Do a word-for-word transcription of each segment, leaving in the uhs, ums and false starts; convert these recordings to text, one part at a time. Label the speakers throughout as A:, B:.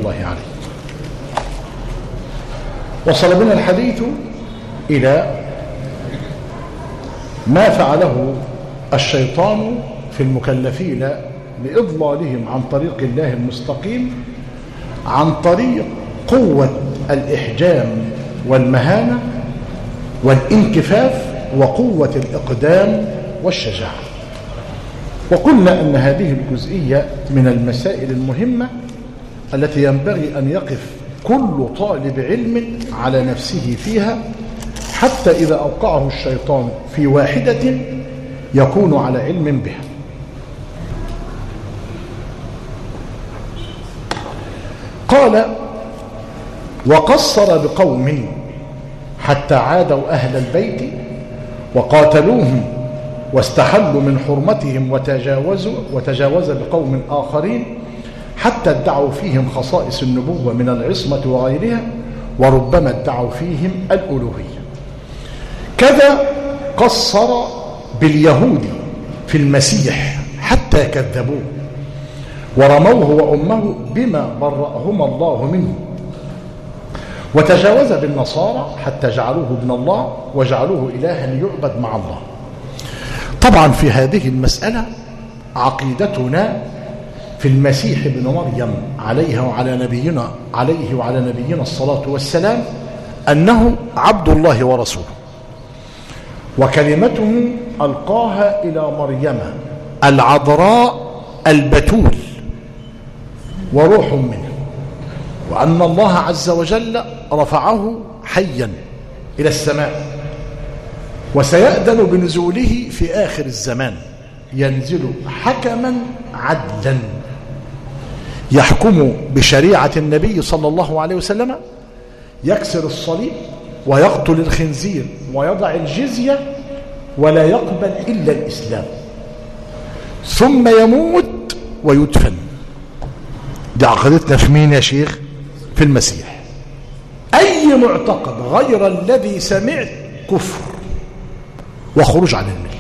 A: الله عليه. وصل بنا الحديث إلى ما فعله الشيطان في المكلفين لإضلالهم عن طريق الله المستقيم عن طريق قوة الإحجام والمهانة والانكفاف وقوة الإقدام والشجاعة. وقلنا أن هذه الجزئية من المسائل المهمة التي ينبغي أن يقف كل طالب علم على نفسه فيها، حتى إذا أوقعه الشيطان في واحدة يكون على علم بها. قال: وقصر بقوم حتى عادوا أهل البيت وقاتلوهم واستحلوا من حرمتهم وتجاوزوا وتجاوز بقوم آخرين حتى ادعوا فيهم خصائص النبوة من العصمة وغيرها، وربما ادعوا فيهم الألوهية. كذا قصر باليهود في المسيح حتى كذبوه ورموه وأمه بما برأهما الله منه، وتجاوز بالنصارى حتى جعلوه ابن الله وجعلوه إلها يعبد مع الله. طبعا في هذه المسألة عقيدتنا في المسيح ابن مريم عليه وعلى نبينا عليه وعلى نبينا الصلاة والسلام أنه عبد الله ورسوله، وكلمته ألقاها إلى مريم العذراء البتول وروح منه، وأن الله عز وجل رفعه حيا إلى السماء، وسيأذن بنزوله في آخر الزمان، ينزل حكما عدلا يحكم بشريعة النبي صلى الله عليه وسلم، يكسر الصليب ويقتل الخنزير ويضع الجزية ولا يقبل إلا الإسلام، ثم يموت ويدفن. دي عقيدتنا في مين يا شيخ؟ في المسيح. أي معتقد غير الذي سمعت كفر وخروج عن المله.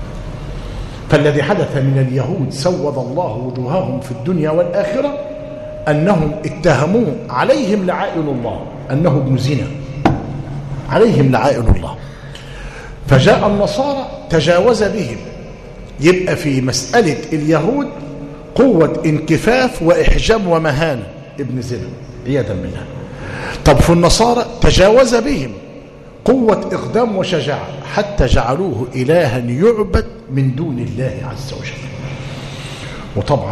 A: فالذي حدث من اليهود سود الله وجوههم في الدنيا والآخرة أنهم اتهموه عليهم لعائن الله أنه ابن زنا، عليهم لعائن الله. فجاء النصارى تجاوز بهم. يبقى في مسألة اليهود قوة انكفاف وإحجام ومهانة، ابن زنا عياذا بالله. طب في النصارى تجاوز بهم قوة إقدام وشجاعة حتى جعلوه إلها يعبد من دون الله عز وجل. وطبعا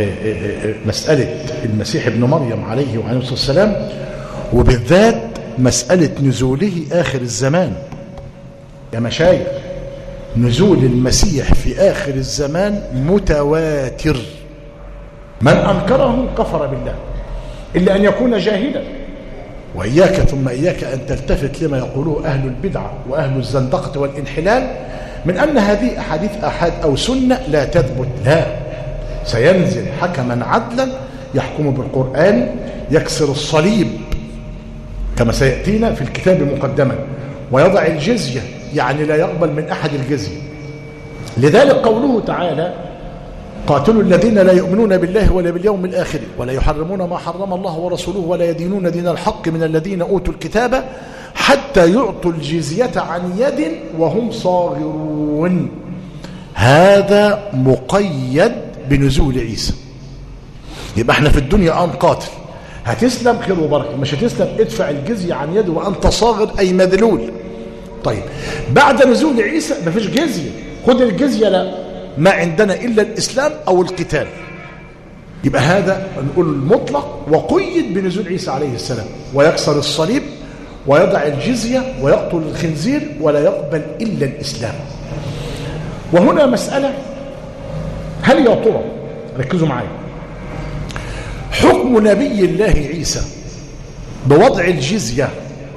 A: مسألة المسيح ابن مريم عليه وعليه الصلاة والسلام، وبالذات مسألة نزوله آخر الزمان يا مشايخ، نزول المسيح في آخر الزمان متواتر، من أنكره كفر بالله إلا أن يكون جاهلا. وإياك ثم إياك أن تلتفت لما يقوله أهل البدعة وأهل الزندقة والانحلال من أن هذه أحاديث أحد أو سنة لا تثبت. لا، سينزل حكما عدلا يحكم بالقرآن، يكسر الصليب كما سيأتينا في الكتاب مقدما، ويضع الجزية يعني لا يقبل من أحد الجزية. لذلك قوله تعالى: قاتلوا الذين لا يؤمنون بالله ولا باليوم الآخر ولا يحرمون ما حرم الله ورسوله ولا يدينون دين الحق من الذين أوتوا الكتاب حتى يعطوا الجزية عن يد وهم صاغرون. هذا مقيد بنزول عيسى. يبقى احنا في الدنيا آن قاتل، هتسلم خير وبركة، مش هتسلم ادفع الجزية عن يد وأنت صاغر أي مذلول. طيب بعد نزول عيسى مفيش جزية، خد الجزية، لا، ما عندنا إلا الإسلام أو القتال. يبقى هذا نقول المطلق، وقيد بنزول عيسى عليه السلام، ويكسر الصليب ويضع الجزية ويقتل الخنزير ولا يقبل إلا الإسلام. وهنا مسألة، هل يا ترى، ركزوا معايا، حكم نبي الله عيسى بوضع الجزية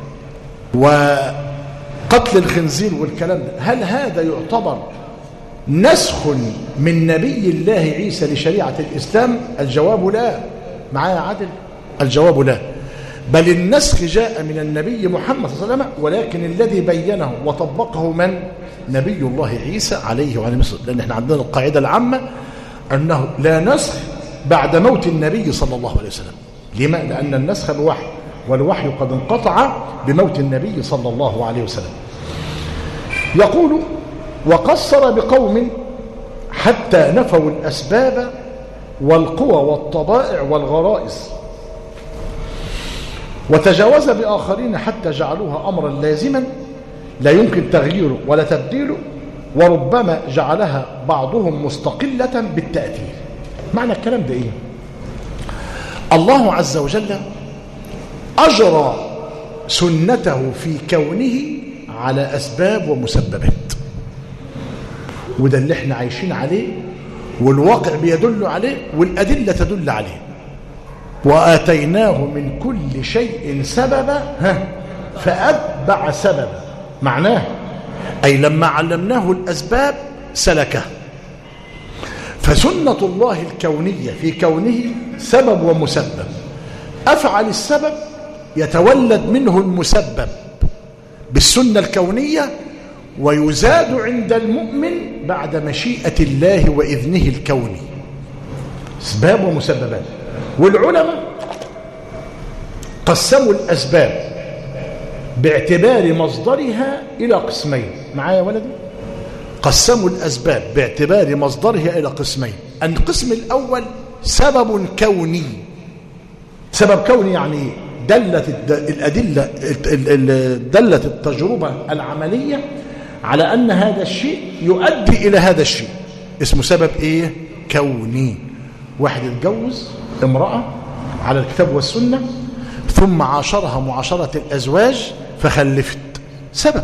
A: وقتل الخنزير والكلام ده، هل هذا يعتبر نسخ من نبي الله عيسى لشريعة الإسلام؟ الجواب لا. معايا عادل؟ الجواب لا، بل النسخ جاء من النبي محمد صلى الله عليه وسلم، ولكن الذي بينه وطبقه من؟ نبي الله عيسى عليه وعلى وسلم. لأن احنا عندنا القاعدة العامة أنه لا نسخ بعد موت النبي صلى الله عليه وسلم، لما؟ لأن النسخ بوحي، والوحي قد انقطع بموت النبي صلى الله عليه وسلم. يقول: وقصر بقوم حتى نفوا الأسباب والقوى والطبائع والغرائز، وتجاوز بآخرين حتى جعلوها أمرا لازما لا يمكن تغييره ولا تبديله، وربما جعلها بعضهم مستقلة بالتأثير. معنى الكلام ده إيه؟ الله عز وجل أجرى سنته في كونه على أسباب ومسببات، وده اللي احنا عايشين عليه، والواقع بيدل عليه، والأدلة تدل عليه. وآتيناه من كل شيء سببا ها فأتبع سببا. معناه أي لما علمناه الأسباب سلكه. فسنة الله الكونية في كونه سبب ومسبب. أفعل السبب يتولد منه المسبب بالسنة الكونية، ويزاد عند المؤمن بعد مشيئة الله وإذنه الكوني. أسباب ومسببات. والعلماء قسموا الأسباب باعتبار مصدرها إلى قسمين. معايا ولدي؟ قسموا الأسباب باعتبار مصدرها إلى قسمين. القسم الأول سبب كوني. سبب كوني يعني دلت الأدلة دلت التجربة العملية على أن هذا الشيء يؤدي إلى هذا الشيء، اسمه سبب إيه؟ كوني. واحد اتجوز امرأة على الكتاب والسنة، ثم عاشرها معاشرة الأزواج فخلفت، سبب.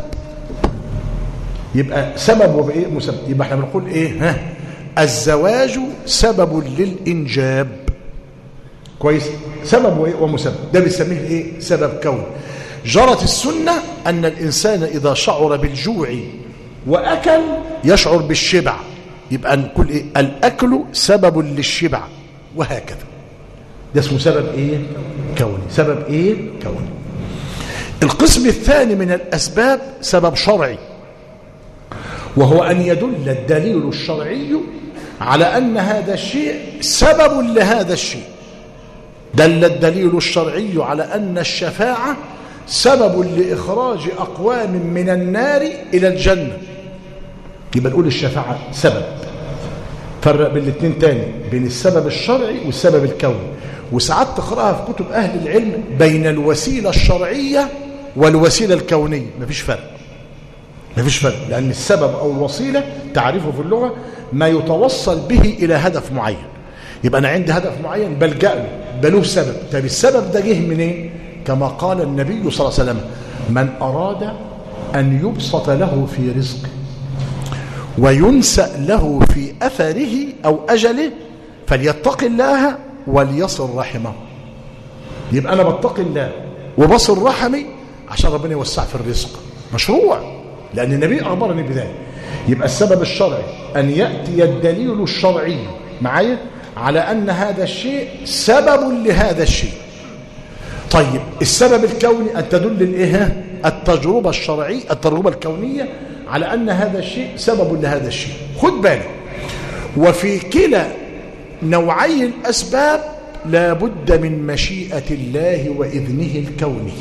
A: يبقى سبب وبإيه؟ مسبب. يبقى احنا بنقول إيه؟ ها الزواج سبب للإنجاب. كويس؟ سبب وإيه؟ ومسبب. ده بنسميه إيه؟ سبب كوني. جرت السنة أن الإنسان إذا شعر بالجوع وأكل يشعر بالشبع، يبقى نقول إيه؟ الأكل سبب للشبع، وهكذا. ده اسمه سبب إيه؟ كوني. سبب إيه؟ كوني. القسم الثاني من الأسباب سبب شرعي، وهو أن يدل الدليل الشرعي على أن هذا الشيء سبب لهذا الشيء. دل الدليل الشرعي على أن الشفاعة سبب لإخراج أقوام من النار إلى الجنة، يبقى نقول الشفاعة سبب. فرق بين الاثنين تاني، بين السبب الشرعي والسبب الكوني. وساعات تقرأها في كتب أهل العلم بين الوسيلة الشرعية والوسيلة الكونية، مفيش فرق. مفيش فرق، لأن السبب أو الوسيلة تعريفه في اللغة ما يتوصل به إلى هدف معين. يبقى أنا عندي هدف معين بلجأ له، بله سبب. طب السبب ده جه منين؟ كما قال النبي صلى الله عليه وسلم: من أراد أن يبسط له في رزقه وينسأ له في أثره أو أجله فليتق الله وليصل رحمه. يبقى أنا بتقي الله وبصل رحمي عشان ربنا يوسع في الرزق، مشروع، لأن النبي أخبرني بذلك. يبقى السبب الشرعي أن يأتي الدليل الشرعي معايا على أن هذا الشيء سبب لهذا الشيء. طيب السبب الكوني أن تدل الإيه؟ التجربة الشرعية، التجربة الكونية على أن هذا الشيء سبب لهذا الشيء. خد بالك، وفي كلا نوعي الأسباب لا بد من مشيئة الله وإذنه الكوني.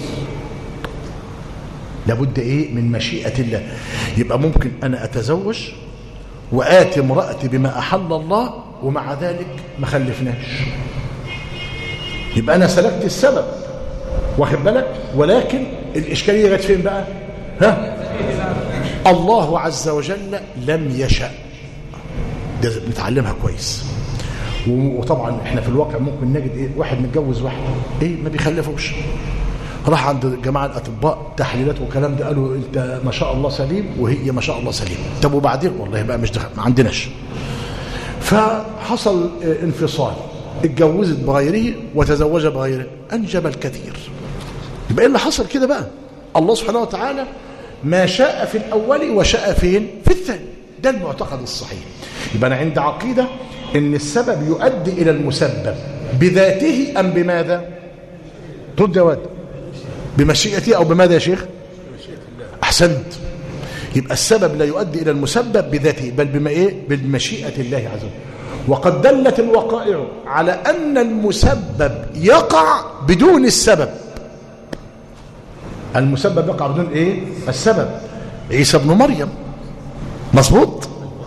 A: لا بد إيه؟ من مشيئة الله. يبقى ممكن أنا أتزوج وآتي امرأتي بما أحل الله ومع ذلك ما خلفناش، يبقى أنا سلكت السبب، واخد بالك؟ ولكن الإشكالية جت فين بقى؟ ها؟ الله عز وجل لم يشأ. ده نتعلمها كويس. وطبعا احنا في الواقع ممكن نجد ايه؟ واحد متجوز واحده ايه ما بيخلفوش، راح عند جماعه الاطباء تحليلات وكلام ده، قالوا انت ما شاء الله سليم وهي ما شاء الله سليم. طب وبعدين؟ والله بقى مش دخل، ما عندناش. فحصل انفصال، اتجوزت بغيره وتزوج بغيره، انجب الكثير. يبقى ايه اللي حصل كده بقى؟ الله سبحانه وتعالى ما شاء في الاول وشاء فين؟ في الثاني. ده المعتقد الصحيح. يبقى انا عندي عقيده ان السبب يؤدي الى المسبب بذاته ام بماذا؟ ترد يا واد. بمشيئته او بماذا يا شيخ؟ احسنت. يبقى السبب لا يؤدي الى المسبب بذاته، بل بما ايه؟ بمشيئه الله عز وجل. وقد دلت الوقائع على أن المسبب يقع بدون السبب. المسبب يقع بدون إيه؟ السبب. عيسى ابن مريم مظبوط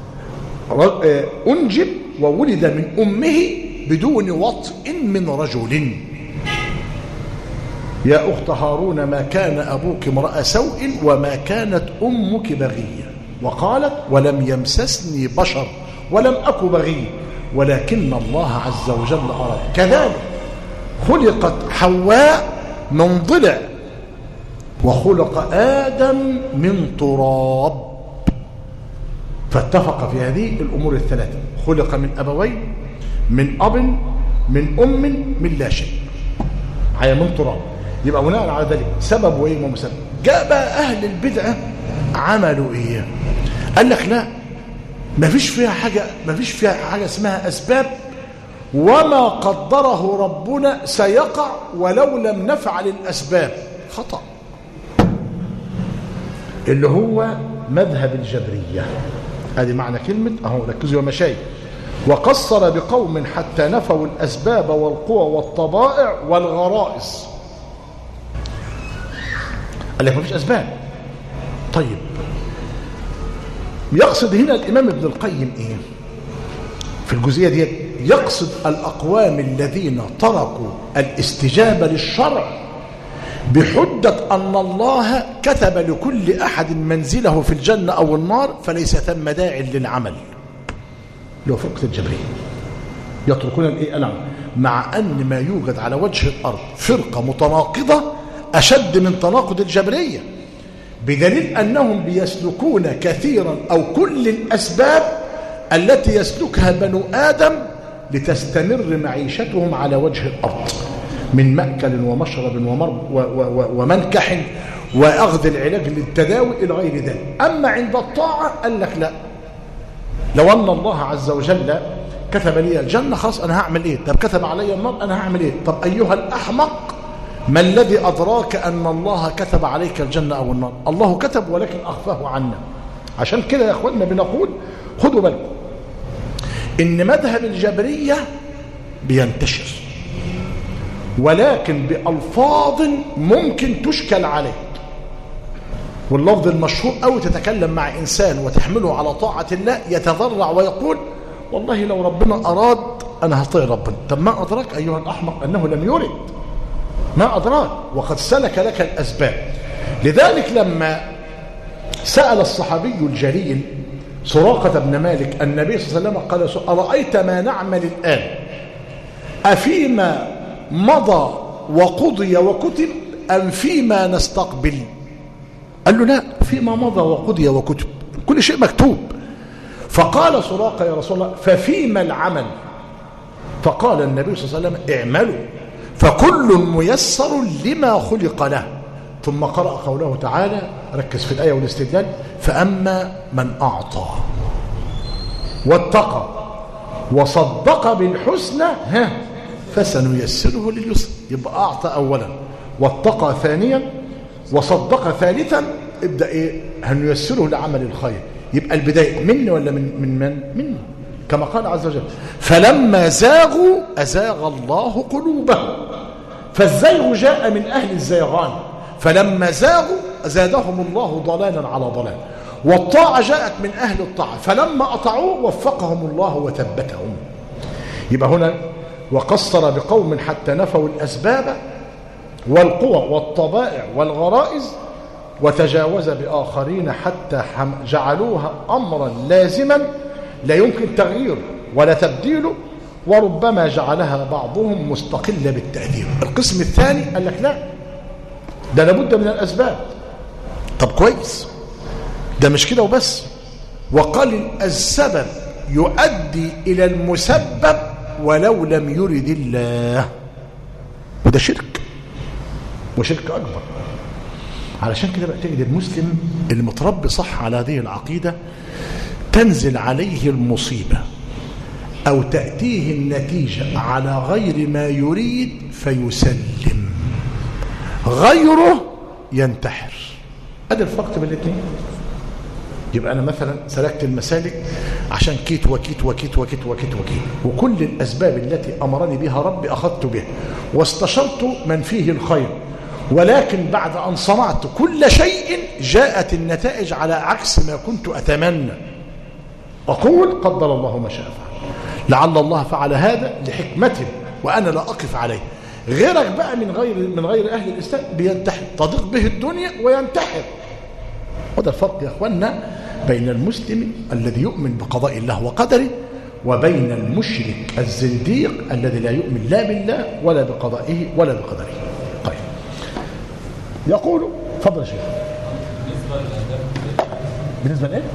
A: أنجب وولد من أمه بدون وطء من رجل. يا أخت هارون ما كان أبوك امرأ سوء وما كانت أمك بغية. وقالت ولم يمسسني بشر ولم أك بغي ولكن الله عز وجل أراد. كذلك خلقت حواء من ضلع وخلق آدم من تراب، فاتفق في هذه الأمور الثلاثة. خلق من أبوين، من أب، من أم، من لا شيء، هي من تراب. يبقى بناء على ذلك سبب وإيه ومسبب. جاء بقى أهل البدعة عملوا إيه؟ قال لك لا، ما فيش فيها حاجة، ما فيش فيها حاجة اسمها أسباب، وما قدره ربنا سيقع ولو لم نفعل الأسباب. خطأ. اللي هو مذهب الجبرية. هذه معنى كلمة أهو، ركزوا يا مشايخ. وقصر بقوم حتى نفوا الأسباب والقوى والطبائع والغرائز. قال لك ما فيش أسباب. طيب يقصد هنا الإمام ابن القيم إيه في الجزئية دي؟ يقصد الأقوام الذين تركوا الاستجابة للشرع بحجة أن الله كتب لكل أحد منزله في الجنة أو النار، فليس ثم داع للعمل. لو فرقة الجبرية يتركون الإيه العمل، مع أن ما يوجد على وجه الأرض فرقة متناقضة أشد من تناقض الجبرية، بدليل أنهم بيسلكون كثيرا أو كل الأسباب التي يسلكها بنو آدم لتستمر معيشتهم على وجه الأرض، من مأكل ومشرب ومنكح وأخذ العلاج للتداوي إلى غير ذلك. أما عند الطاعة قال لك لا، لو أن الله عز وجل كتب لي الجنة خلاص أنا هعمل إيه؟ طب كتب علي النار أنا هعمل إيه؟ طب أيها الأحمق، ما الذي أدراك أن الله كتب عليك الجنة أو النار؟ الله كتب ولكن أخفاه عنا. عشان كده يا أخواننا بنقول خدوا بالكم إن مذهب الجبرية بينتشر، ولكن بألفاظ ممكن تشكل عليه. واللفظ المشهور أو تتكلم مع إنسان وتحمله على طاعة الله يتضرع ويقول والله لو ربنا أراد أنا هطيع ربنا. طب ما أدراك أيها الأحمق أنه لم يرد؟ ما أدراك وقد سلك لك الأسباب. لذلك لما سأل الصحابي الجليل سراقة بن مالك النبي صلى الله عليه وسلم قال أرأيت ما نعمل الآن أفيما مضى وقضي وكتب أم فيما نستقبل؟ قال له لا، فيما مضى وقضي وكتب، كل شيء مكتوب. فقال سراقة يا رسول الله ففيما العمل؟ فقال النبي صلى الله عليه وسلم اعملوا فكل ميسر لما خلق له. ثم قرأ قوله تعالى، ركز في الآية والاستدلال، فأما من أعطى واتقى وصدق بالحسنى ها فسنيسره لليسر. يبقى أعطى أولا، واتقى ثانيا، وصدق ثالثا، ابدأ إيه؟ هنيسره لعمل الخير. يبقى البداية مني ولا من من من مني، كما قال عز وجل فلما زاغوا أزاغ الله قلوبهم. فالزيغ جاء من أهل الزيغان، فلما زاغوا زادهم الله ضلالا على ضلال. والطاعة جاءت من أهل الطاعة، فلما أطاعوه وفقهم الله وثبتهم. يبقى هنا وقصر بقوم حتى نفوا الأسباب والقوى والطبائع والغرائز، وتجاوز بآخرين حتى جعلوها أمرا لازما لا يمكن تغييره ولا تبديله، وربما جعلها بعضهم مستقلة بالتأثير. القسم الثاني قال لك لا، ده لابد من الأسباب. طب كويس، ده مش كده وبس، وقال السبب يؤدي إلى المسبب ولو لم يرد الله، وده شرك، وشرك أكبر. علشان كده بقى تجد المسلم اللي متربي صح على هذه العقيدة تنزل عليه المصيبة أو تأتيه النتيجة على غير ما يريد فيسلم، غيره ينتحر. هذا الفرق بين الاثنين. يبقى أنا مثلا سلكت المسالك عشان كيت وكيت وكيت وكيت وكيت وكيت، وكل الأسباب التي أمرني بها ربي أخذت بها واستشرت من فيه الخير، ولكن بعد أن صنعت كل شيء جاءت النتائج على عكس ما كنت أتمنى. أقول قدر الله ما شاء فعل، لعل الله فعل هذا لحكمته وأنا لا أقف عليه. غيرك بقى من غير من غير أهل الإسلام بينتحر، تضيق به الدنيا وينتحر. وده الفرق يا أخوانا بين المسلم الذي يؤمن بقضاء الله وقدره وبين المشرك الزنديق الذي لا يؤمن لا بالله ولا بقضائه ولا بقدره. طيب يقول فضل يا شيخ. بالنسبة لإيه؟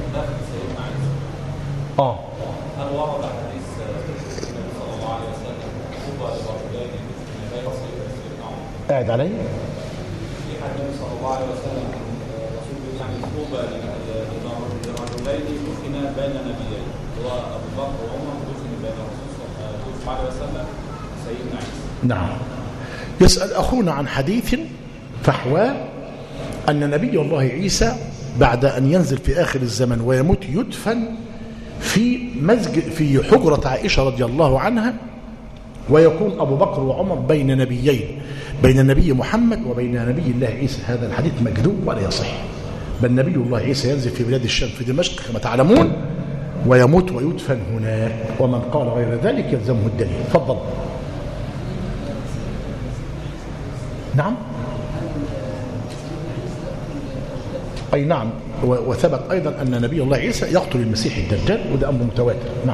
A: آه
B: هل ورد حديث النبي صلى الله عليه وسلم طوبى لرجلين من بين سيدنا عمر؟
A: قاعد علي؟
B: في حديث النبي صلى الله عليه وسلم رسول يعني طوبى لرجلين دفن بين نبيين، هو ابو بكر وعمر دفن بين الرسول صلى الله عليه وسلم سيدنا عيسى.
A: نعم. يسأل أخونا عن حديث فحواه أن نبي الله عيسى بعد أن ينزل في آخر الزمن ويموت يدفن في مسجد في حجرة عائشة رضي الله عنها، ويكون أبو بكر وعمر بين نبيين، بين النبي محمد وبين نبي الله عيسى. هذا الحديث مكذوب ولا يصح، بل نبي الله عيسى ينزل في بلاد الشام في دمشق كما تعلمون ويموت ويدفن هناك، ومن قال غير ذلك يلزمه الدليل. تفضل. نعم أي نعم. وثبت أيضا أن نبي الله عيسى يقتل المسيح الدجال، وده أمر متواتر. نعم.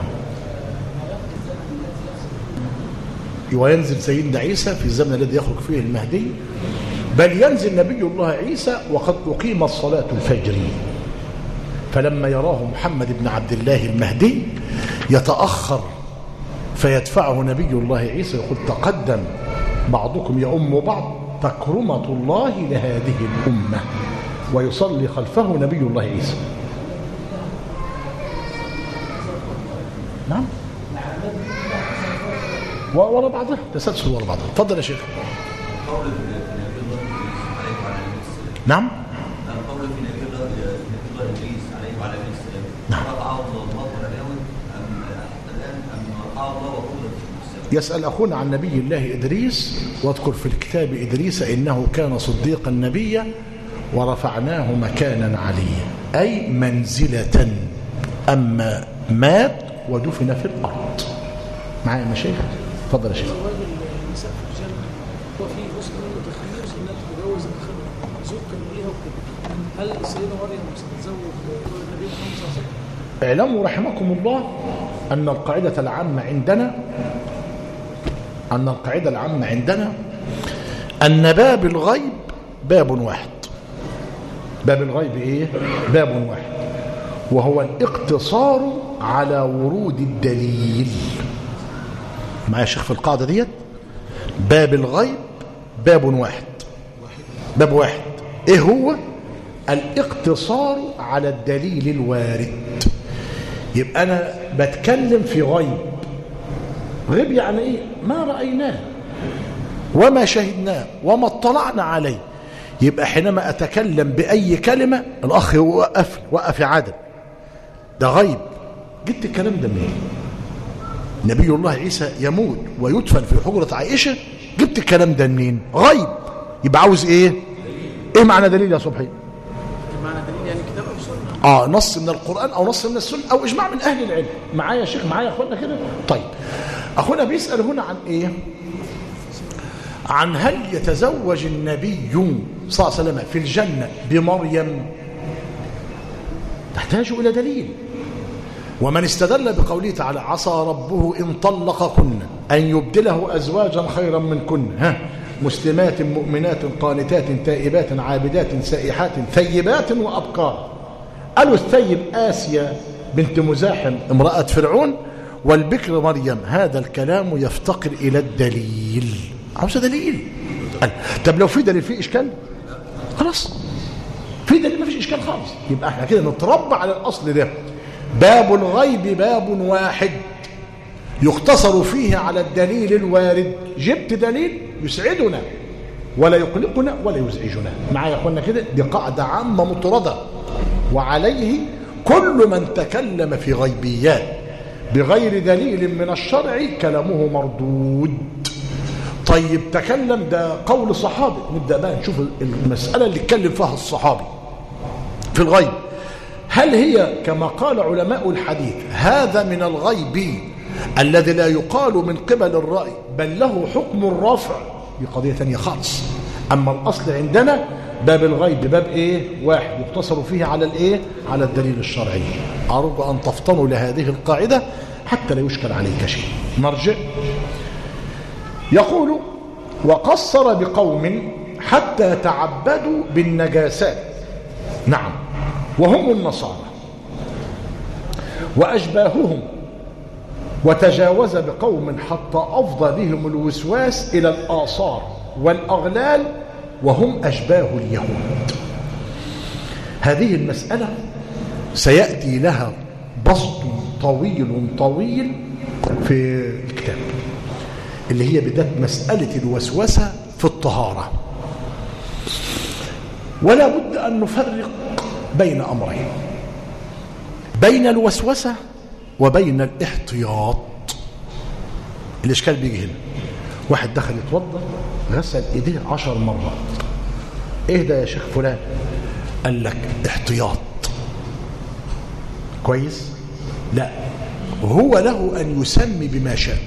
A: وينزل سيدنا عيسى في الزمن الذي يخرج فيه المهدي، بل ينزل نبي الله عيسى وقد أقيمت صلاة الفجر، فلما يراه محمد بن عبد الله المهدي يتأخر فيدفعه نبي الله عيسى يقول تقدم بعضكم يؤم بعض تكرمة الله لهذه الأمة، ويصلي خلفه نبي الله عيسى. نعم ورا بعضها تسلسل ورا بعضها. تفضل يا شيخ. نعم
C: القول في نبي الله إدريس عليه وعلى نبي السلام. نعم. رفعه الله ونبيه أم حتى الآن أم رفعه الله وقوله في السلام.
A: يسأل أخونا عن نبي الله إدريس، واذكر في الكتاب إدريس إنه كان صديقا نبيا ورفعناه مكانا عليا، أي منزلة، أما مات ودفن في الأرض. معايا يا مشايخ؟ تفضل يا شيخ.
D: وفي مسلم متخير انها تتجوز زوج كان ليها وكده، هل السيده مريم ستتزوج النبي محمد صلى الله عليه وسلم؟
A: اعلموا رحمكم الله ان القاعده العامه عندنا ان القاعده العامه عندنا ان باب الغيب باب واحد. باب الغيب ايه؟ باب واحد، وهو الاقتصار على ورود الدليل. معايا يا شيخ في القاعده ديت؟ باب الغيب باب واحد، باب واحد. ايه هو؟ الاقتصار على الدليل الوارد. يبقى انا بتكلم في غيب. غيب يعني ايه؟ ما رأيناه وما شهدناه وما اطلعنا عليه. يبقى حينما اتكلم باي كلمه الاخ وقف وقف يا عادل، ده غيب. جبت الكلام ده منين؟ نبي الله عيسى يموت ويدفن في حجرة عائشة، جبت الكلام ده منين؟ غيب. يبقى عاوز ايه؟ ايه معنى دليل يا صبحي؟
D: معنى دليل يعني كتاب او سنه،
A: اه نص من القرآن او نص من السنة او اجماع من اهل العلم. معايا يا شيخ؟ معايا يا اخوانا كده؟ طيب اخونا بيسأل هنا عن ايه؟ عن هل يتزوج النبي صلى الله عليه وسلم في الجنة بمريم؟ تحتاج الى دليل. ومن استدل بقوله تعالى عسى ربه إن طلقكن أن يبدله أزواجا خيرا منكن، ها مسلمات مؤمنات قانتات تائبات عابدات سائحات ثيبات وأبكار. قالوا الثيب آسيا بنت مزاحم امرأة فرعون، والبكر مريم. هذا الكلام يفتقر إلى الدليل. عاوز دليل. قال طب لو في دليل في إشكال؟ خلاص في دليل ما فيش إشكال خالص. يبقى احنا كده نتربى على الأصل ده. باب الغيب باب واحد يقتصر فيه على الدليل الوارد. جبت دليل يسعدنا ولا يقلقنا ولا يزعجنا. معايا يا اخوانا كده؟ دي قاعده عامه مطرده، وعليه كل من تكلم في غيبيات بغير دليل من الشرع كلامه مردود. طيب تكلم، ده قول صحابي، نبدأ بقى نشوف المسألة اللي اتكلم فيها الصحابي في الغيب، هل هي كما قال علماء الحديث هذا من الغيب الذي لا يقال من قبل الرأي بل له حكم الرفع؟ دي قضية ثانية خالص. أما الأصل عندنا باب الغيب باب إيه؟ واحد يقتصر فيه على الإيه؟ على الدليل الشرعي. أرجو أن تفطنوا لهذه القاعدة حتى لا يشكل عليك شيء. نرجع. يقول وقصر بقوم حتى تعبدوا بالنجاسات، نعم، وهم النصارى وأشباههم، وتجاوز بقوم حتى أفضى بهم الوسواس إلى الآثار والأغلال وهم أشباه اليهود. هذه المسألة سيأتي لها بسط طويل طويل في الكتاب، اللي هي بداية مسألة الوسوسة في الطهارة. ولا بد أن نفرق بين أمرين، بين الوسوسة وبين الاحتياط. الإشكال بيجي هنا، واحد دخل يتوضا غسل ايديه عشر مرات، ايه ده يا شيخ فلان؟ قال لك احتياط. كويس؟ لا، هو له أن يسمي بما شاء،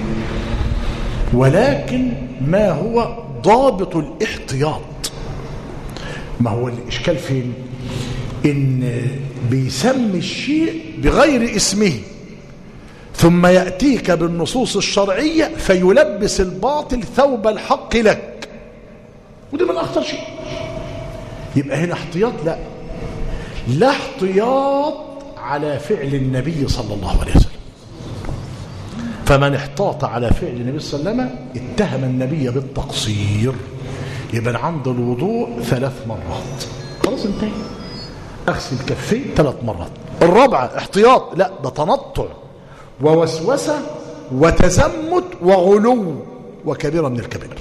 A: ولكن ما هو ضابط الاحتياط؟ ما هو الإشكال فين؟ إن بيسمي الشيء بغير اسمه ثم يأتيك بالنصوص الشرعية فيلبس الباطل ثوب الحق لك، وده من أخطر شيء. يبقى هنا احتياط؟ لا، لا احتياط على فعل النبي صلى الله عليه وسلم. فمن احتاط على فعل النبي صلى الله عليه وسلم اتهم النبي بالتقصير. يبقى عند الوضوء ثلاث مرات، خلاص انتهي. اغسل كفي ثلاث مرات. الرابعة احتياط؟ لا، ده تنطع ووسوسة وتزمت وغلو وكبيرة من الكبائر.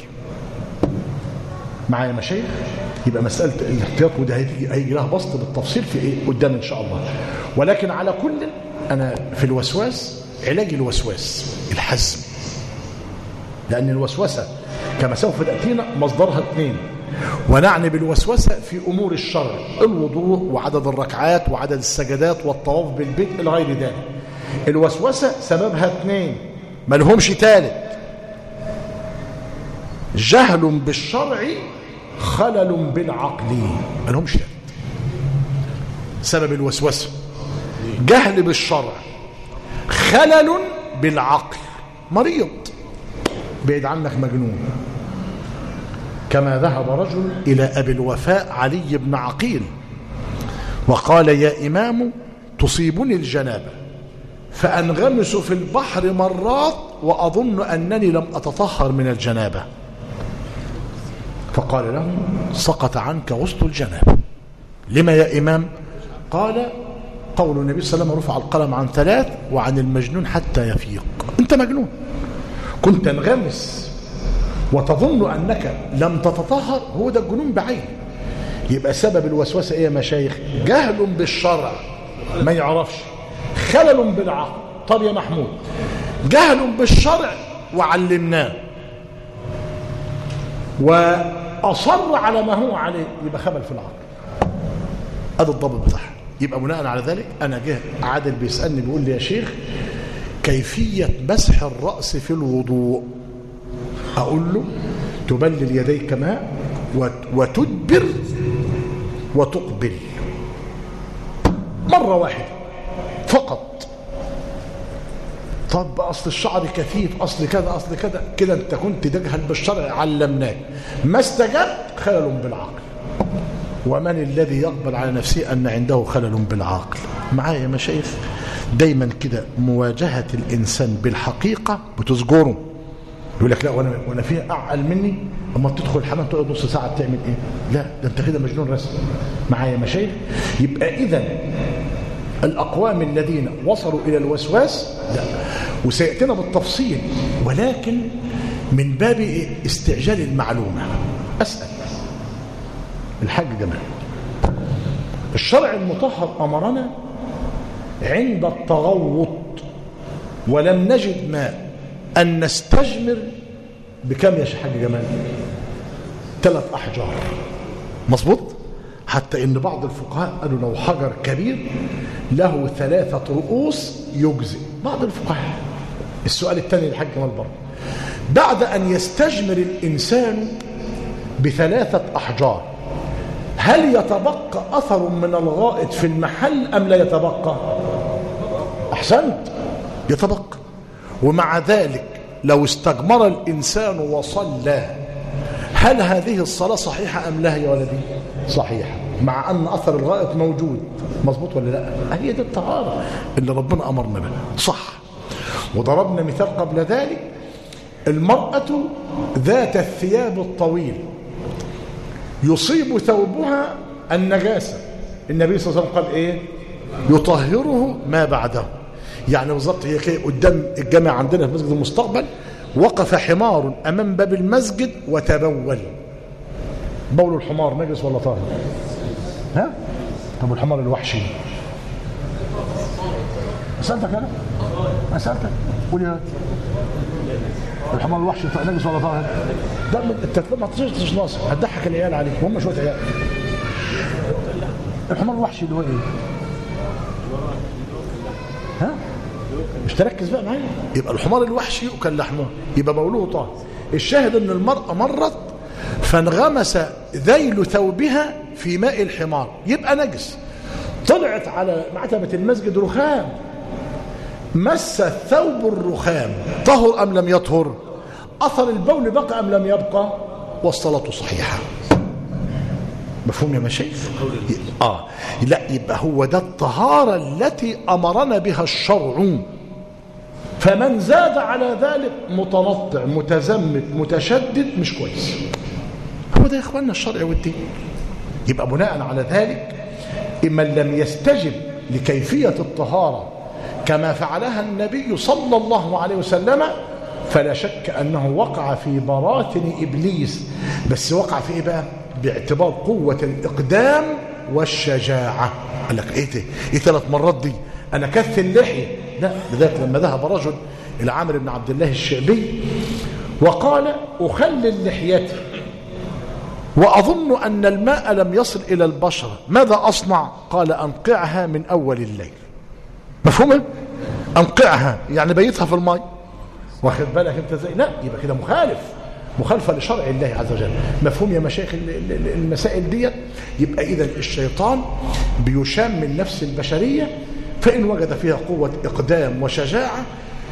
A: معايا مشايخ؟ يبقى مسألة الاحتياط وده هيجي لها بسط بالتفصيل في ايه قدام ان شاء الله. ولكن على كل، انا في الوسواس علاج الوسواس الحزم، لأن الوسوسة كما سوف تأتينا مصدرها اثنين، ونعني بالوسوسة في أمور الشرع، الوضوء وعدد الركعات وعدد السجدات والطواف بالبيت إلى غير ذلك. الوسوسة سببها اثنين ما لهمش ثالث، جهل بالشرع، خلل بالعقل، ما لهمش ثالث. سبب الوسوسة جهل بالشرع، خلل بالعقل، مريض بعيد عنك مجنون. كما ذهب رجل إلى أبي الوفاء علي بن عقيل وقال يا إمام تصيبني الجنابة فأنغمس في البحر مرات وأظن أنني لم أتطهر من الجنابة، فقال له سقط عنك غسل الجنابة. لما يا إمام؟ قال قول النبي صلى الله عليه وسلم رفع القلم عن ثلاث وعن المجنون حتى يفيق. أنت مجنون، كنت تنغمس وتظن أنك لم تتطهر، هو ده الجنون بعين. يبقى سبب الوسوسة إيه يا مشايخ؟ جهل بالشرع، ما يعرفش، خلل بالعقل. طب يا محمود، جهل بالشرع وعلمناه وأصر على ما هو عليه، يبقى خبل في العقل. هذا الضابط بتاعها. يبقى بناء على ذلك أنا جه عادل بيسألني بيقول لي يا شيخ كيفية مسح الرأس في الوضوء؟ أقول له تبلل يديك ماء وتدبر وتقبل مرة واحدة فقط. طب أصل الشعر كثيف، أصل كذا، أصل كذا، كده أنت كنت تجهل بالشرع، علمناك، ما استجبت، خلل بالعقل. ومن الذي يقبل على نفسه أن عنده خلل بالعقل؟ معايا يا مشايخ؟ دايما كده مواجهة الإنسان بالحقيقة بتزجره. يقول لك لا وانا وانا فيها اعقل مني، اما تدخل الحمام تقعد نص ساعه بتعمل ايه؟ لا ده انت كده مجنون رسمي. معايا مشايخ؟ يبقى اذا الاقوام الذين وصلوا الى الوسواس لا، وسياتينا بالتفصيل، ولكن من باب استعجال المعلومه. اسال الحاج جمال، الشرع المطهر امرنا عند التغوط ولم نجد ماء أن نستجمر بكم يا شيخ حاج جمال؟ ثلاث أحجار. مظبوط؟ حتى إن بعض الفقهاء قالوا لو حجر كبير له ثلاثة رؤوس يجزئ. بعض الفقهاء. السؤال الثاني للحاج جمال برضه، بعد أن يستجمر الإنسان بثلاثة أحجار هل يتبقى أثر من الغائط في المحل أم لا يتبقى؟ أحسنت، يتبقى. ومع ذلك لو استجمر الإنسان وصلى هل هذه الصلاة صحيحة أم لا يا ولدي؟ صحيحة، مع أن أثر الغائط موجود. مظبوط ولا لا؟ هي دي الطهارة اللي ربنا أمرنا بها. صح. وضربنا مثال قبل ذلك، المرأة ذات الثياب الطويل يصيب ثوبها النجاسة، النبي صلى الله عليه وسلم قال إيه؟ يطهره ما بعده. يعني بالظبط هي كده قدام الجامع عندنا في مسجد المستقبل وقف حمار أمام باب المسجد وتبول. بول الحمار نجس ولا طاهر؟ ها؟ طب الحمار الوحشي أسألتك أنا؟ أسألتك؟ قول يا الحمار الوحشي نجس ولا طاهر؟ ده انت ما تطيش ناصر هتضحك العيال عليك وهم شويه عيال. الحمار الوحشي اللي هو ايه؟ ها؟ مش تركز بقى معايا. يبقى الحمار الوحشي يؤكل لحمه يبقى بوله طاهر. الشاهد ان المرأة مرت فانغمس ذيل ثوبها في ماء الحمار يبقى نجس. طلعت على معتبة المسجد رخام، مس الثوب الرخام، طهر ام لم يطهر؟ اثر البول بقى ام لم يبقى؟ والصلاة صحيحة. مفهوم يا مشايخ؟ اه لا، يبقى هو ده الطهارة التي امرنا بها الشرع. فمن زاد على ذلك متنطع متزمت متشدد مش كويس. هو ده يا اخواننا الشرع والدين. يبقى بناء على ذلك من لم يستجب لكيفية الطهارة كما فعلها النبي صلى الله عليه وسلم فلا شك أنه وقع في براثن إبليس. بس وقع في إيه بقى؟ باعتبار قوة الإقدام والشجاعة. قال لك إيه ده؟ إيه ثلاث مرات دي؟ أنا كث اللحية. لا، لذلك لما ذهب رجل إلى عامر بن عبد الله الشعبي وقال أخلل لحيتي وأظن أن الماء لم يصل إلى البشرة، ماذا أصنع؟ قال أنقعها من أول الليل. مفهوم؟ أنقعها يعني بيتها في الماء. واخد بالك انت ازاي؟ لا، يبقى كده مخالف، مخالفه لشرع الله عز وجل. مفهوم يا مشايخ المسائل ديت؟ يبقى اذا الشيطان بيشام من نفس البشريه، فان وجد فيها قوه اقدام وشجاعه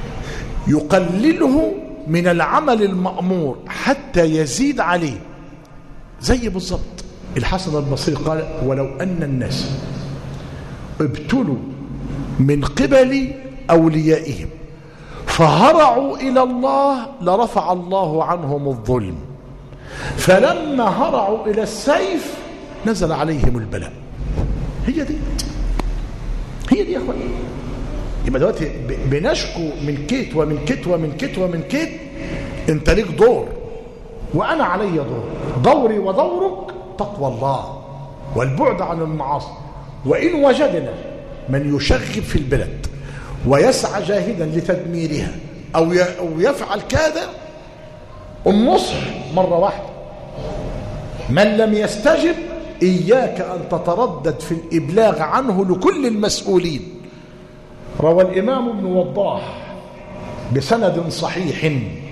A: يقلله من العمل المأمور حتى يزيد عليه. زي بالضبط الحسن البصري قال: ولو ان الناس ابتلوا من قبل اوليائهم فهرعوا إلى الله لرفع الله عنهم الظلم، فلما هرعوا إلى السيف نزل عليهم البلاء. هي دي هي دي يا أخوان. يبقى دلوقتي بنشكو من كيت ومن كيت ومن كيت ومن كيت. انت ليك دور وأنا علي دور. دوري ودورك تقوى الله والبعد عن المعاصي. وإن وجدنا من يشغب في البلد ويسعى جاهدا لتدميرها أو يفعل كذا، النصح مرة واحدة: من لم يستجب إياك أن تتردد في الإبلاغ عنه لكل المسؤولين. روى الإمام ابن وضاح بسند صحيح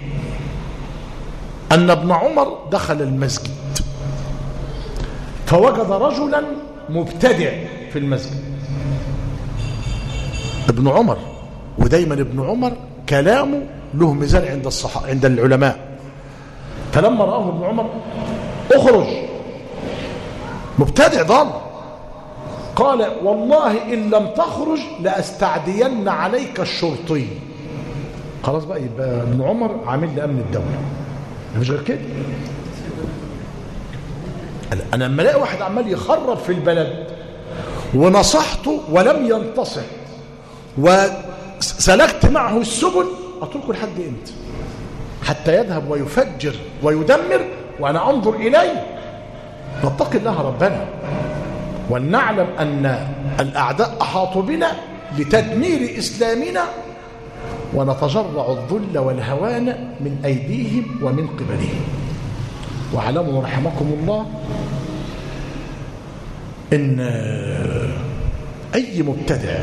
A: أن ابن عمر دخل المسجد فوجد رجلا مبتدع في المسجد. ابن عمر، ودايما ابن عمر كلامه له ميزان عند الصحابة عند العلماء. فلما رآه ابن عمر: اخرج، مبتدع ضال. قال: والله إن لم تخرج لأستعدين عليك الشرطي. خلاص بقى، يبقى ابن عمر عامل لأمن الدولة، مفيش غير كده. أنا لما الاقي واحد عمال يخرب في البلد ونصحته ولم ينتصح وسلكت معه السبل، أتركه لحد امتى؟ حتى يذهب ويفجر ويدمر وأنا أنظر إليه. نتقي الله ربنا ولنعلم أن الأعداء أحاطوا بنا لتدمير إسلامنا ونتجرع الذل والهوان من أيديهم ومن قبلهم. واعلموا رحمكم الله إن أي مبتدع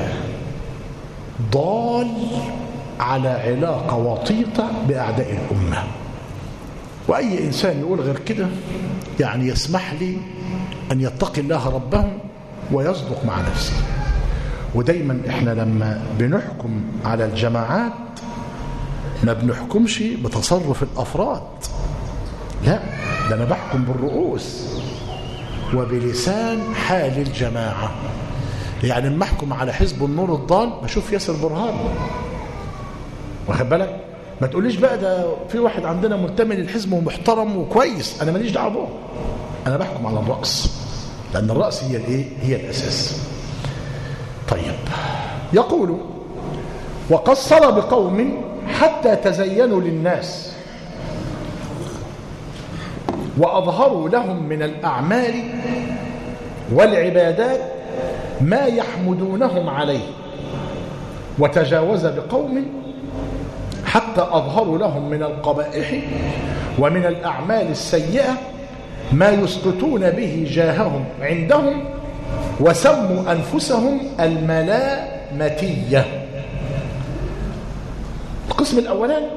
A: ضال على علاقة وطيدة بأعداء الأمة، وأي إنسان يقول غير كده يعني يسمح لي أن يتقي الله ربه ويصدق مع نفسه. ودايما إحنا لما بنحكم على الجماعات ما بنحكمش بتصرف الأفراد، لا، ده أنا بحكم بالرؤوس وبلسان حال الجماعة. يعني لما أحكم على حزب النور الضال بشوف ياسر برهان، واخد بالك؟ ما تقوليش بقى ده في واحد عندنا منتمي للحزب ومحترم وكويس، أنا ماليش دعوة به، أنا بحكم على الرأس، لأن الرأس هي الإيه؟ هي الأساس. طيب، يقول وقصر بقوم حتى تزينوا للناس وأظهروا لهم من الأعمال والعبادات ما يحمدونهم عليه، وتجاوز بقوم حتى أظهروا لهم من القبائح ومن الأعمال السيئة ما يسقطون به جاههم عندهم، وسموا أنفسهم الملامتية. القسم الأولاني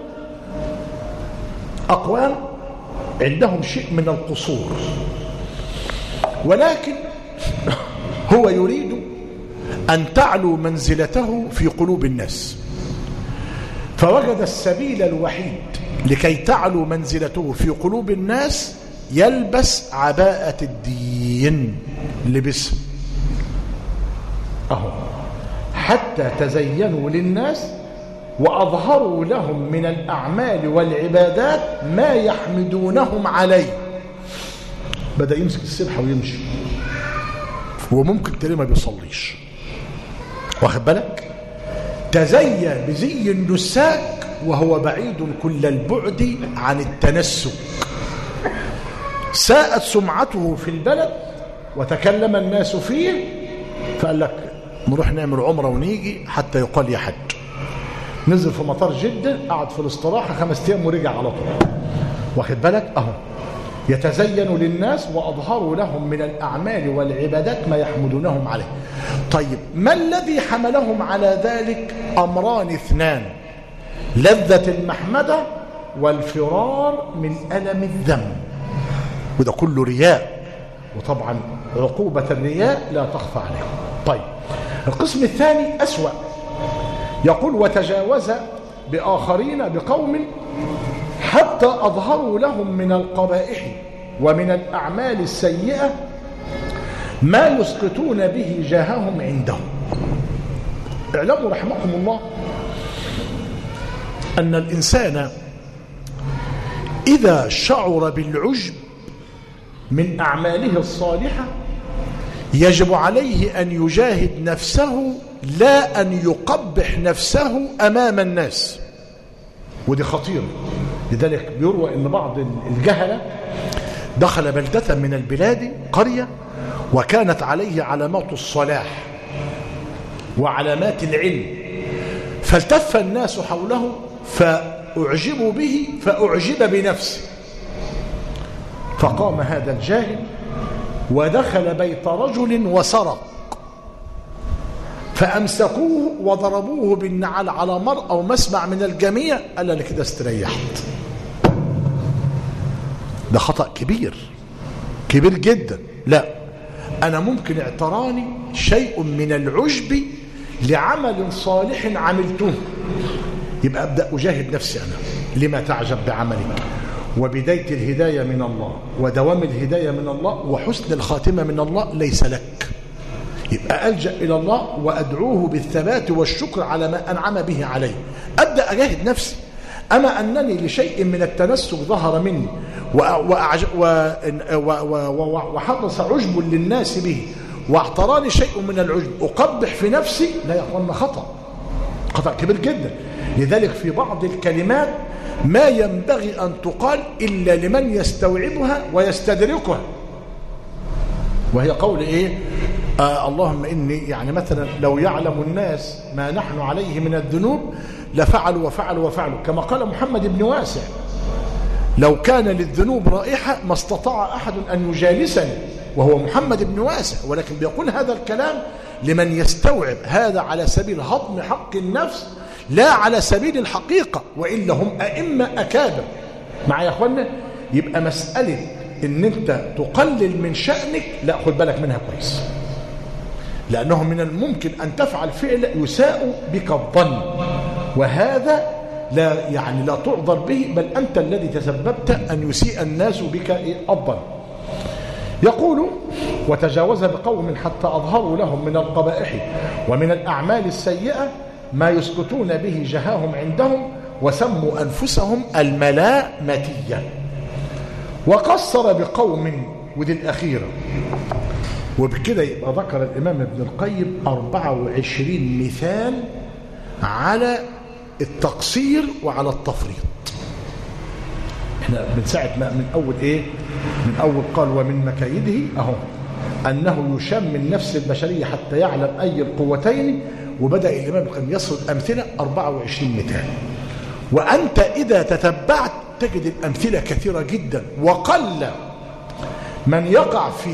A: أقوام عندهم شيء من القصور، ولكن هو يريد أن تعلو منزلته في قلوب الناس، فوجد السبيل الوحيد لكي تعلو منزلته في قلوب الناس يلبس عباءة الدين، لبسه أهو حتى تزينوا للناس وأظهروا لهم من الأعمال والعبادات ما يحمدونهم عليه. بدأ يمسك السبحة ويمشي، وممكن تلاقيه ما بيصليش، واخد بالك؟ تزين بزي النساك وهو بعيد كل البعد عن التنسك. ساءت سمعته في البلد وتكلم الناس فيه، فقال لك نروح نعمل عمرة ونيجي حتى يقال يا حج. نزل في مطار جدة، قعد في الاستراحة خمس ايام ورجع على طول، واخد بالك؟ اهو يتزين للناس وأظهروا لهم من الأعمال والعبادات ما يحمدونهم عليه. طيب، ما الذي حملهم على ذلك؟ أمران اثنان: لذة المحمدة والفرار من ألم الذنب. وده كله رياء، وطبعا عقوبة الرياء لا تخفى عليهم. طيب، القسم الثاني أسوأ، يقول وتجاوز بآخرين بقوم حتى أظهروا لهم من القبائح ومن الأعمال السيئة ما يسقطون به جاههم عندهم. اعلموا رحمكم الله أن الإنسان إذا شعر بالعجب من أعماله الصالحة يجب عليه أن يجاهد نفسه، لا أن يقبح نفسه أمام الناس، ودي خطيرة. لذلك بيروى أن بعض الجهلة دخل بلدة من البلاد، قرية، وكانت عليه علامات الصلاح وعلامات العلم، فالتف الناس حوله فأعجبوا به فأعجب بنفسه، فقام هذا الجاهل ودخل بيت رجل وسرق، فأمسكوه وضربوه بالنعال على مرأى ومسمع من الجميع. قال أنا كده استريحت. ده خطأ كبير كبير جدا. لا، أنا ممكن اعتراني شيء من العجب لعمل صالح عملته، يبقى أبدأ أجاهد نفسي أنا. لما تعجب بعملك؟ وبداية الهداية من الله، ودوام الهداية من الله، وحسن الخاتمة من الله ليس لك. يبقى ألجأ إلى الله وأدعوه بالثبات والشكر على ما أنعم به علي. أبدأ أجاهد نفسي. أما أنني لشيء من التنسك ظهر مني وحدث عجب للناس به واعتراني شيء من العجب أقبح في نفسي، لا يا أخوانا، خطأ خطأ كبير جدا. لذلك في بعض الكلمات ما ينبغي أن تقال إلا لمن يستوعبها ويستدركها، وهي قول إيه؟ آه اللهم إني يعني مثلا لو يعلم الناس ما نحن عليه من الذنوب لفعلوا وفعلوا وفعلوا، كما قال محمد بن واسع: لو كان للذنوب رائحة ما استطاع أحد أن يجالسني، وهو محمد بن واسع، ولكن بيقول هذا الكلام لمن يستوعب هذا على سبيل هضم حق النفس لا على سبيل الحقيقة، وإلا هم أئمة أكابر. معي يا أخوانا؟ يبقى مسألة إن أنت تقلل من شأنك لا، خد بالك منها كويس، لأنه من الممكن أن تفعل فعل يساء بك الظن، وهذا لا يعني لا تعذر به، بل أنت الذي تسببت أن يسيء الناس بك الظن. يقول: وتجاوز بقوم حتى أظهروا لهم من القبائح ومن الأعمال السيئة ما يسكتون به جهاهم عندهم، وسموا أنفسهم الملامتية. وقصر بقوم، ودي الأخيرة، وبكده يبقى ذكر الإمام ابن القيم أربعة وعشرين مثال على التقصير وعلى التفريط. احنا من ساعة ما من أول إيه؟ من أول قال: ومن مكايده أهو أنه يشم من نفس البشرية حتى يعلم أي القوتين، وبدأ الإمام ابن القيم يسرد أمثلة أربعة وعشرين مثال. وأنت إذا تتبعت تجد الأمثلة كثيرة جدا، وقل من يقع في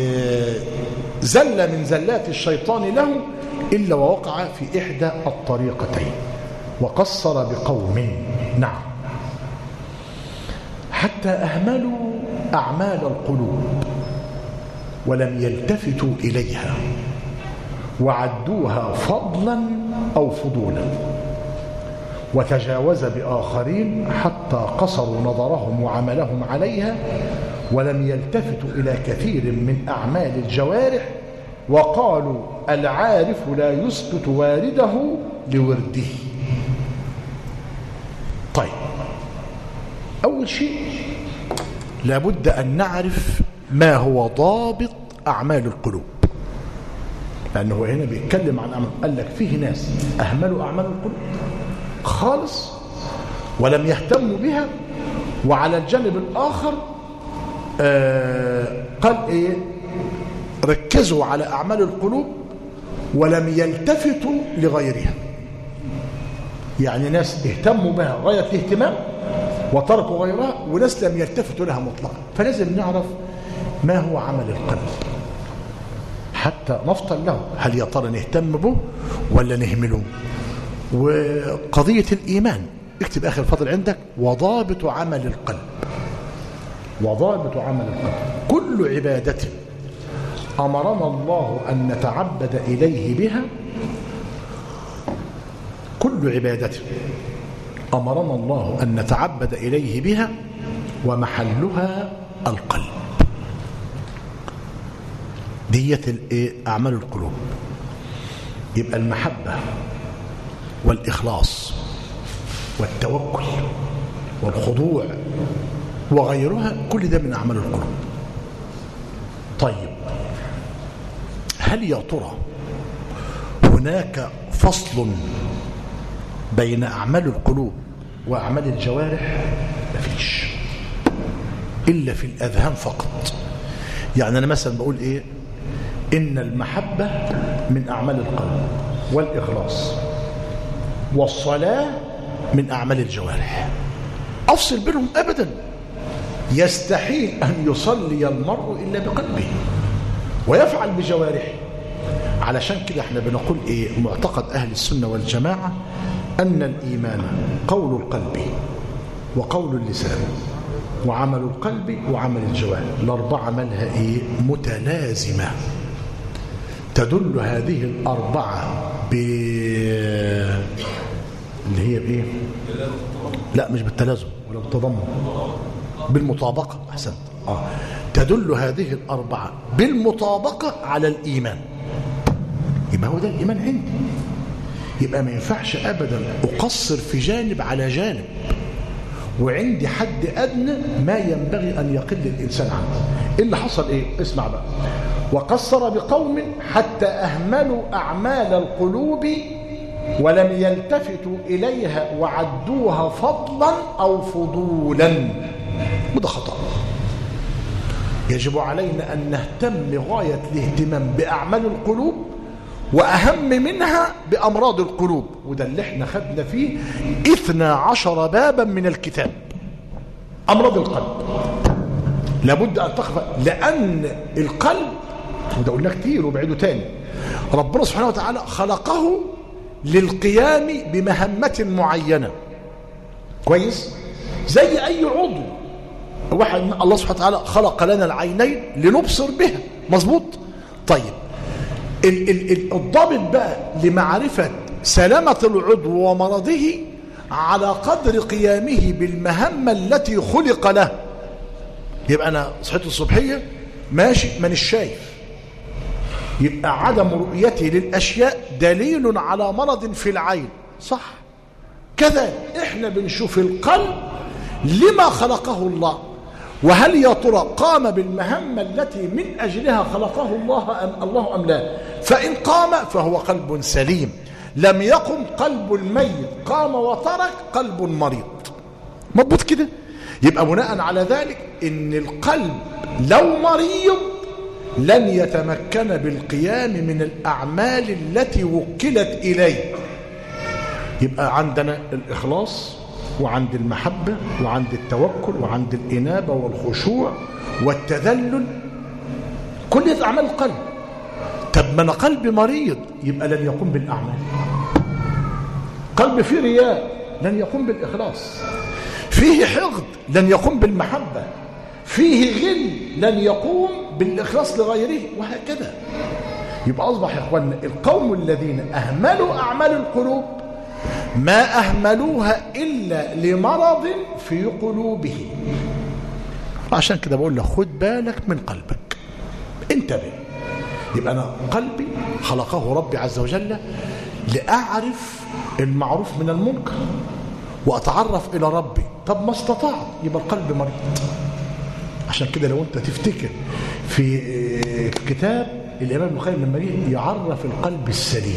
A: زلة من زلات الشيطان له إلا ووقع في إحدى الطريقتين. وقصر بقوم، نعم، حتى أهملوا أعمال القلوب ولم يلتفتوا إليها وعدوها فضلا أو فضولا، وتجاوز بآخرين حتى قصروا نظرهم وعملهم عليها ولم يلتفتوا إلى كثير من أعمال الجوارح، وقالوا: العارف لا يسكت وارده لورده. طيب، أول شيء لابد أن نعرف ما هو ضابط أعمال القلوب، لأنه هنا بيتكلم عن أعمال. قال لك فيه ناس أهملوا أعمال القلوب خالص ولم يهتموا بها، وعلى الجانب الآخر آه قال إيه؟ ركزوا على أعمال القلوب ولم يلتفتوا لغيرها. يعني ناس اهتموا بها غاية الاهتمام وتركوا غيرها، وناس لم يلتفتوا لها مطلقا. فلازم نعرف ما هو عمل القلب حتى نفطن له، هل يا ترى نهتم به ولا نهمله؟ وقضية الإيمان اكتب آخر فضل عندك: وضابط عمل القلب. وضابط عمل القلب: كل عبادة أمرنا الله أن نتعبد إليه بها، كل عبادة أمرنا الله أن نتعبد إليه بها ومحلها القلب. دية أعمال القلوب. يبقى المحبة والإخلاص والتوكل والخضوع وغيرها كل ده من أعمال القلوب. طيب، هل يا ترى هناك فصل بين أعمال القلوب وأعمال الجوارح؟ مفيش، إلا في الأذهان فقط. يعني أنا مثلا بقول إيه؟ إن المحبة من أعمال القلب، والإخلاص والصلاة من أعمال الجوارح. أفصل بينهم أبدا. يستحيل أن يصلي المرء إلا بقلبه ويفعل بجوارحه. علشان كده احنا بنقول إيه؟ معتقد أهل السنة والجماعة أن الإيمان قول القلب وقول اللسان وعمل القلب وعمل الجوارح، الأربعة مالها إيه؟ متلازمة. تدل هذه الأربعة ب اللي هي بإيه؟ لا، مش بالتلازم ولا بالتضمن، بالمطابقة. أحسنت. آه. تدل هذه الأربعة بالمطابقة على الإيمان. يبقى هو ده الإيمان عندي. يبقى ما ينفعش أبدا أقصر في جانب على جانب، وعندي حد أدنى ما ينبغي أن يقل الإنسان عنه. إيه اللي حصل؟ إيه؟ اسمع بقى. وقصر بقوم حتى أهملوا أعمال القلوب ولم يلتفتوا إليها وعدوها فضلا أو فضولا. وده خطأ. يجب علينا أن نهتم غاية الاهتمام بأعمال القلوب، وأهم منها بأمراض القلوب، وده اللي احنا خدنا فيه اثنا عشر بابا من الكتاب. أمراض القلب لابد أن تخفى، لأن القلب، وده قلنا كتير وبعيده تاني، ربنا سبحانه وتعالى خلقه للقيام بمهمة معينة. كويس؟ زي أي عضو، واحد الله سبحانه وتعالى خلق لنا العينين لنبصر بها، مظبوط؟ طيب ال ال الضابط بقى لمعرفة سلامة العضو ومرضه على قدر قيامه بالمهمة التي خلق له. يبقى أنا صحيت الصبحية ماشي مانيش شايف، يبقى عدم رؤيتي للأشياء دليل على مرض في العين، صح؟ كذا احنا بنشوف القلب لما خلقه الله، وهل يا ترى قام بالمهمة التي من أجلها خلقه الله أم الله أم لا؟ فإن قام فهو قلب سليم، لم يقم قلب الميت، قام وترك قلب مريض. مضبوط كده؟ يبقى بناء على ذلك إن القلب لو مريض لن يتمكن بالقيام من الأعمال التي وكلت إليه. يبقى عندنا الإخلاص، وعند المحبة، وعند التوكل، وعند الإنابة والخشوع والتذلل، كل أعمال القلب. طب ما أنا قلبي مريض، يبقى لن يقوم بالأعمال. قلب فيه رياء لن يقوم بالإخلاص، فيه حقد لن يقوم بالمحبة، فيه غل لن يقوم بالإخلاص لغيره، وهكذا. يبقى أصبح يا أخوانا القوم الذين أهملوا أعمال القلوب ما أهملوها إلا لمرض في قلوبهم. عشان كده بقول لك خد بالك من قلبك، انتبه. يبقى أنا قلبي خلقه ربي عز وجل لأعرف المعروف من المنكر وأتعرف إلى ربي. طب ما استطعت، يبقى القلب مريض. عشان كده لو أنت تفتكر في كتاب الإمام ابن القيم لما يعرف القلب السليم،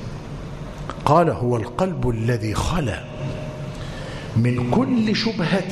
A: قال هو القلب الذي خلا من كل شبهة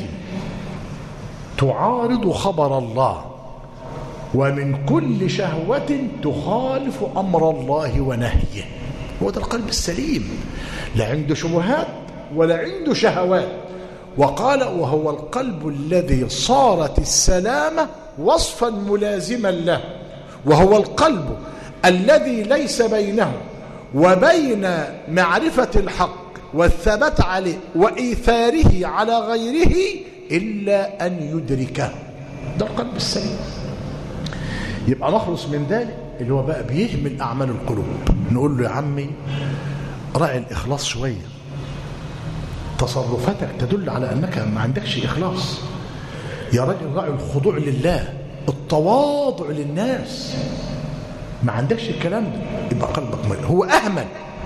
A: تعارض خبر الله، ومن كل شهوة تخالف أمر الله ونهيه. هو ده القلب السليم، لا عنده شبهات ولا عنده شهوات. وقال وهو القلب الذي صارت السلامة وصفا ملازما له، وهو القلب الذي ليس بينه وبين معرفة الحق والثبات عليه وإيثاره على غيره إلا أن يدركه. ده القلب السليم. يبقى نخلص من ذلك اللي هو بقى بيهمل أعمال القلوب. نقول له يا عمي راعي الإخلاص شوية، تصرفاتك تدل على أنك ما عندكش إخلاص. يا راجل راعي الخضوع لله، التواضع للناس، ما عندكش الكلام ده، يبقى قلبك مريض. هو أهمل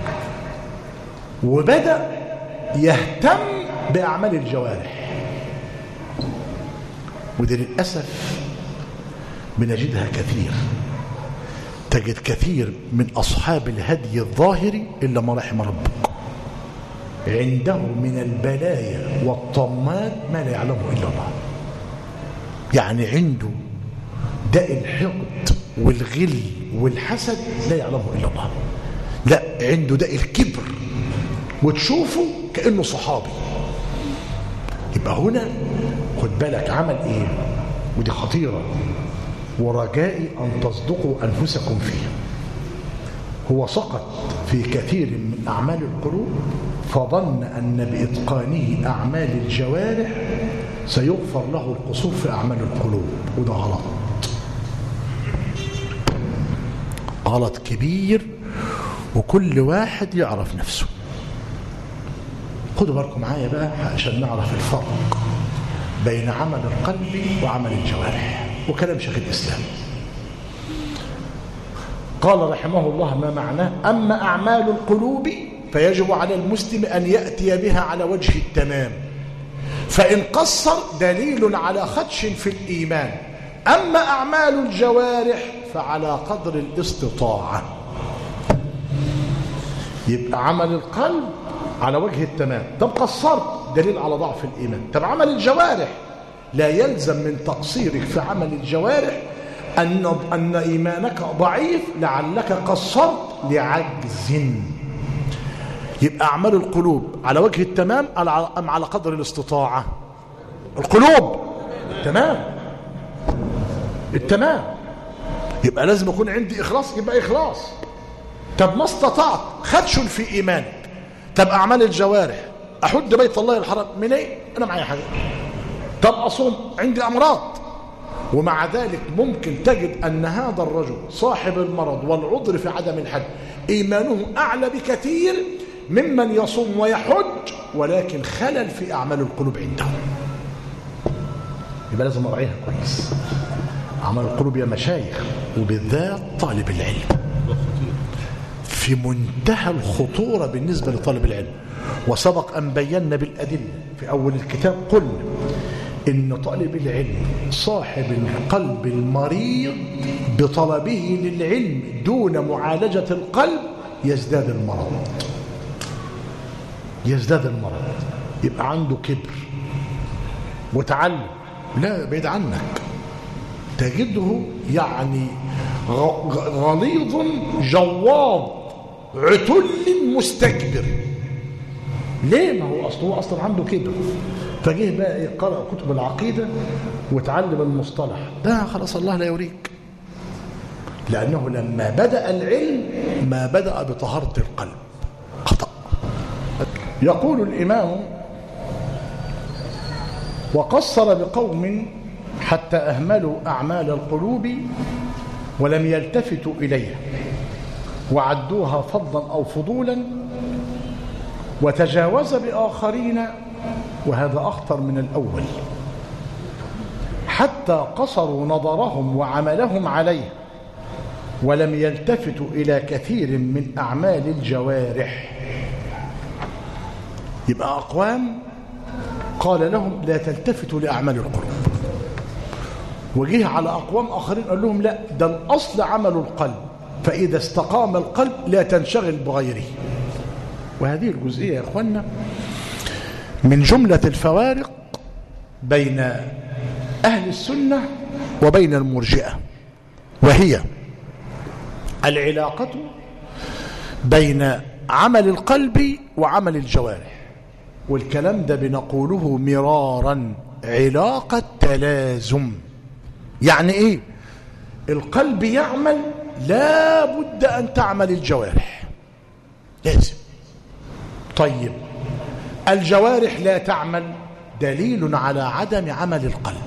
A: وبدأ يهتم بأعمال الجوارح، ودي للأسف بنجدها كثير. تجد كثير من أصحاب الهدي الظاهري إلا ما رحم ربك، عنده من البلايا والطمات ما لا يعلمه إلا الله. يعني عنده داء الحقد والغل والحسد لا يعلمه إلا الله. لا، عنده داء الكبر وتشوفه كأنه صحابي. يبقى هنا خد بالك عمل إيه، ودي خطيرة، ورجائي أن تصدقوا أنفسكم فيه. هو سقط في كثير من أعمال القلوب فظن أن بإتقانه أعمال الجوارح سيغفر له القصور في أعمال القلوب، وده غلط، غلط كبير، وكل واحد يعرف نفسه. خدوا بالكم معايا بقى عشان نعرف الفرق بين عمل القلب وعمل الجوارح، وكلام شيخ الإسلام. قال رحمه الله ما معناه: أما أعمال القلوب فيجب على المسلم أن يأتي بها على وجه التمام، فإن قصر دليل على خدش في الإيمان. أما أعمال الجوارح فعلى قدر الاستطاعة. يبقى عمل القلب على وجه التمام، طب قصرت دليل على ضعف الإيمان. طب عمل الجوارح لا يلزم من تقصيرك في عمل الجوارح أن أن إيمانك ضعيف لعلك قصرت لعجز. يبقى أعمال القلوب على وجه التمام أم على قدر الاستطاعة؟ القلوب تمام التمام، يبقى لازم يكون عندي إخلاص، يبقى إخلاص. طب ما استطعت خدشن في إيمانك. طب أعمال الجوارح، أحد بيت الله الحرام من إيه؟ أنا معايا حاجة. طب أصوم، عندي أمراض. ومع ذلك ممكن تجد أن هذا الرجل صاحب المرض والعذر في عدم الحج إيمانه أعلى بكثير ممن يصوم ويحج ولكن خلل في أعمال القلوب عنده. يبقى لازم أراعيها كويس. أعمال القلوب يا مشايخ وبالذات طالب العلم في منتهى الخطورة بالنسبة لطالب العلم. وسبق أن بينا بالأدلة في أول الكتاب، قلنا إن طالب العلم صاحب القلب المريض بطلبه للعلم دون معالجة القلب يزداد المرض يزداد المرض يبقى عنده كبر وتعلم، لا بعيد عنك تجده يعني غليظ جواظ عتل مستكبر. ليه؟ ما هو أصله أصلا عنده كبر، فجيه بقى يقرأ كتب العقيدة وتعلم المصطلح ده، خلاص الله لا يوريك. لأنه لما بدأ العلم ما بدأ بطهارة القلب، خطأ. يقول الإمام: وقصر بقوم حتى أهملوا أعمال القلوب ولم يلتفتوا إليها وعدوها فضلا أو فضولا، وتجاوز بآخرين، وهذا أخطر من الأول، حتى قصروا نظرهم وعملهم عليه ولم يلتفتوا إلى كثير من أعمال الجوارح. يبقى أقوام قال لهم لا تلتفتوا لأعمال القلوب، وجيه على أقوام آخرين قال لهم لا، ده الأصل عمل القلب، فإذا استقام القلب لا تنشغل بغيره. وهذه الجزئية يا أخوانا من جملة الفوارق بين أهل السنة وبين المرجئة، وهي العلاقة بين عمل القلب وعمل الجوارح. والكلام ده بنقوله مرارا، علاقة تلازم. يعني إيه؟ القلب يعمل لا بد أن تعمل الجوارح، لازم. طيب الجوارح لا تعمل، دليل على عدم عمل القلب.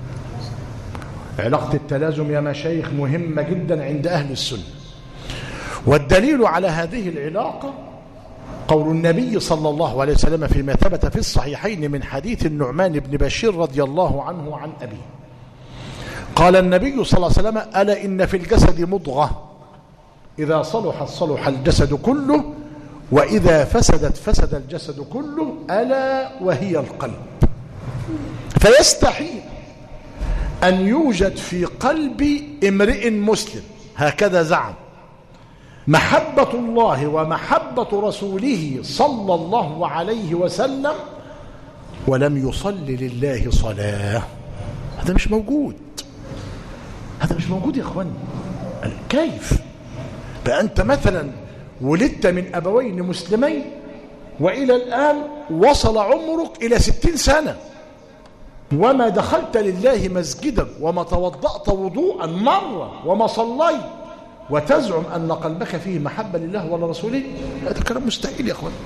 A: علاقة التلازم يا مشايخ مهمة جدا عند أهل السنة، والدليل على هذه العلاقة قول النبي صلى الله عليه وسلم فيما ثبت في الصحيحين من حديث النعمان بن بشير رضي الله عنه عن أبيه، قال النبي صلى الله عليه وسلم: ألا إن في الجسد مضغة إذا صلحت صلح الجسد كله، وإذا فسدت فسد الجسد كله، ألا وهي القلب. فيستحيل أن يوجد في قلب امرئ مسلم، هكذا زعم، محبة الله ومحبة رسوله صلى الله عليه وسلم ولم يصلي لله صلاة. هذا مش موجود، هذا مش موجود يا اخوان. كيف؟ فأنت مثلا ولدت من أبوين مسلمين وإلى الآن وصل عمرك إلى ستين سنة وما دخلت لله مسجدا وما توضأت وضوءا مرة وما صليت، وتزعم أن قلبك فيه محبة لله ولرسوله، هذا كلام مستحيل يا أخوان.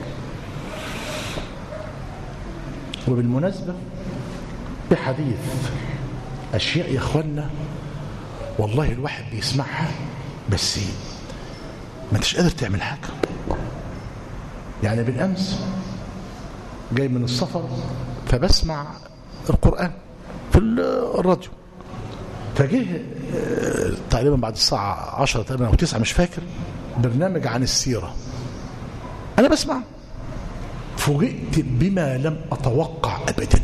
A: وبالمناسبة بحديث أشياء يا أخوانا والله الواحد بيسمعها بس ما انتش قادر تعمل حاجة. يعني بالأمس جاي من السفر فبسمع القرآن في الراديو، فجه تقريبا بعد الساعة عشرة تقريبا أو تسعة مش فاكر برنامج عن السيرة، أنا بسمع فوجئت بما لم أتوقع أبدا.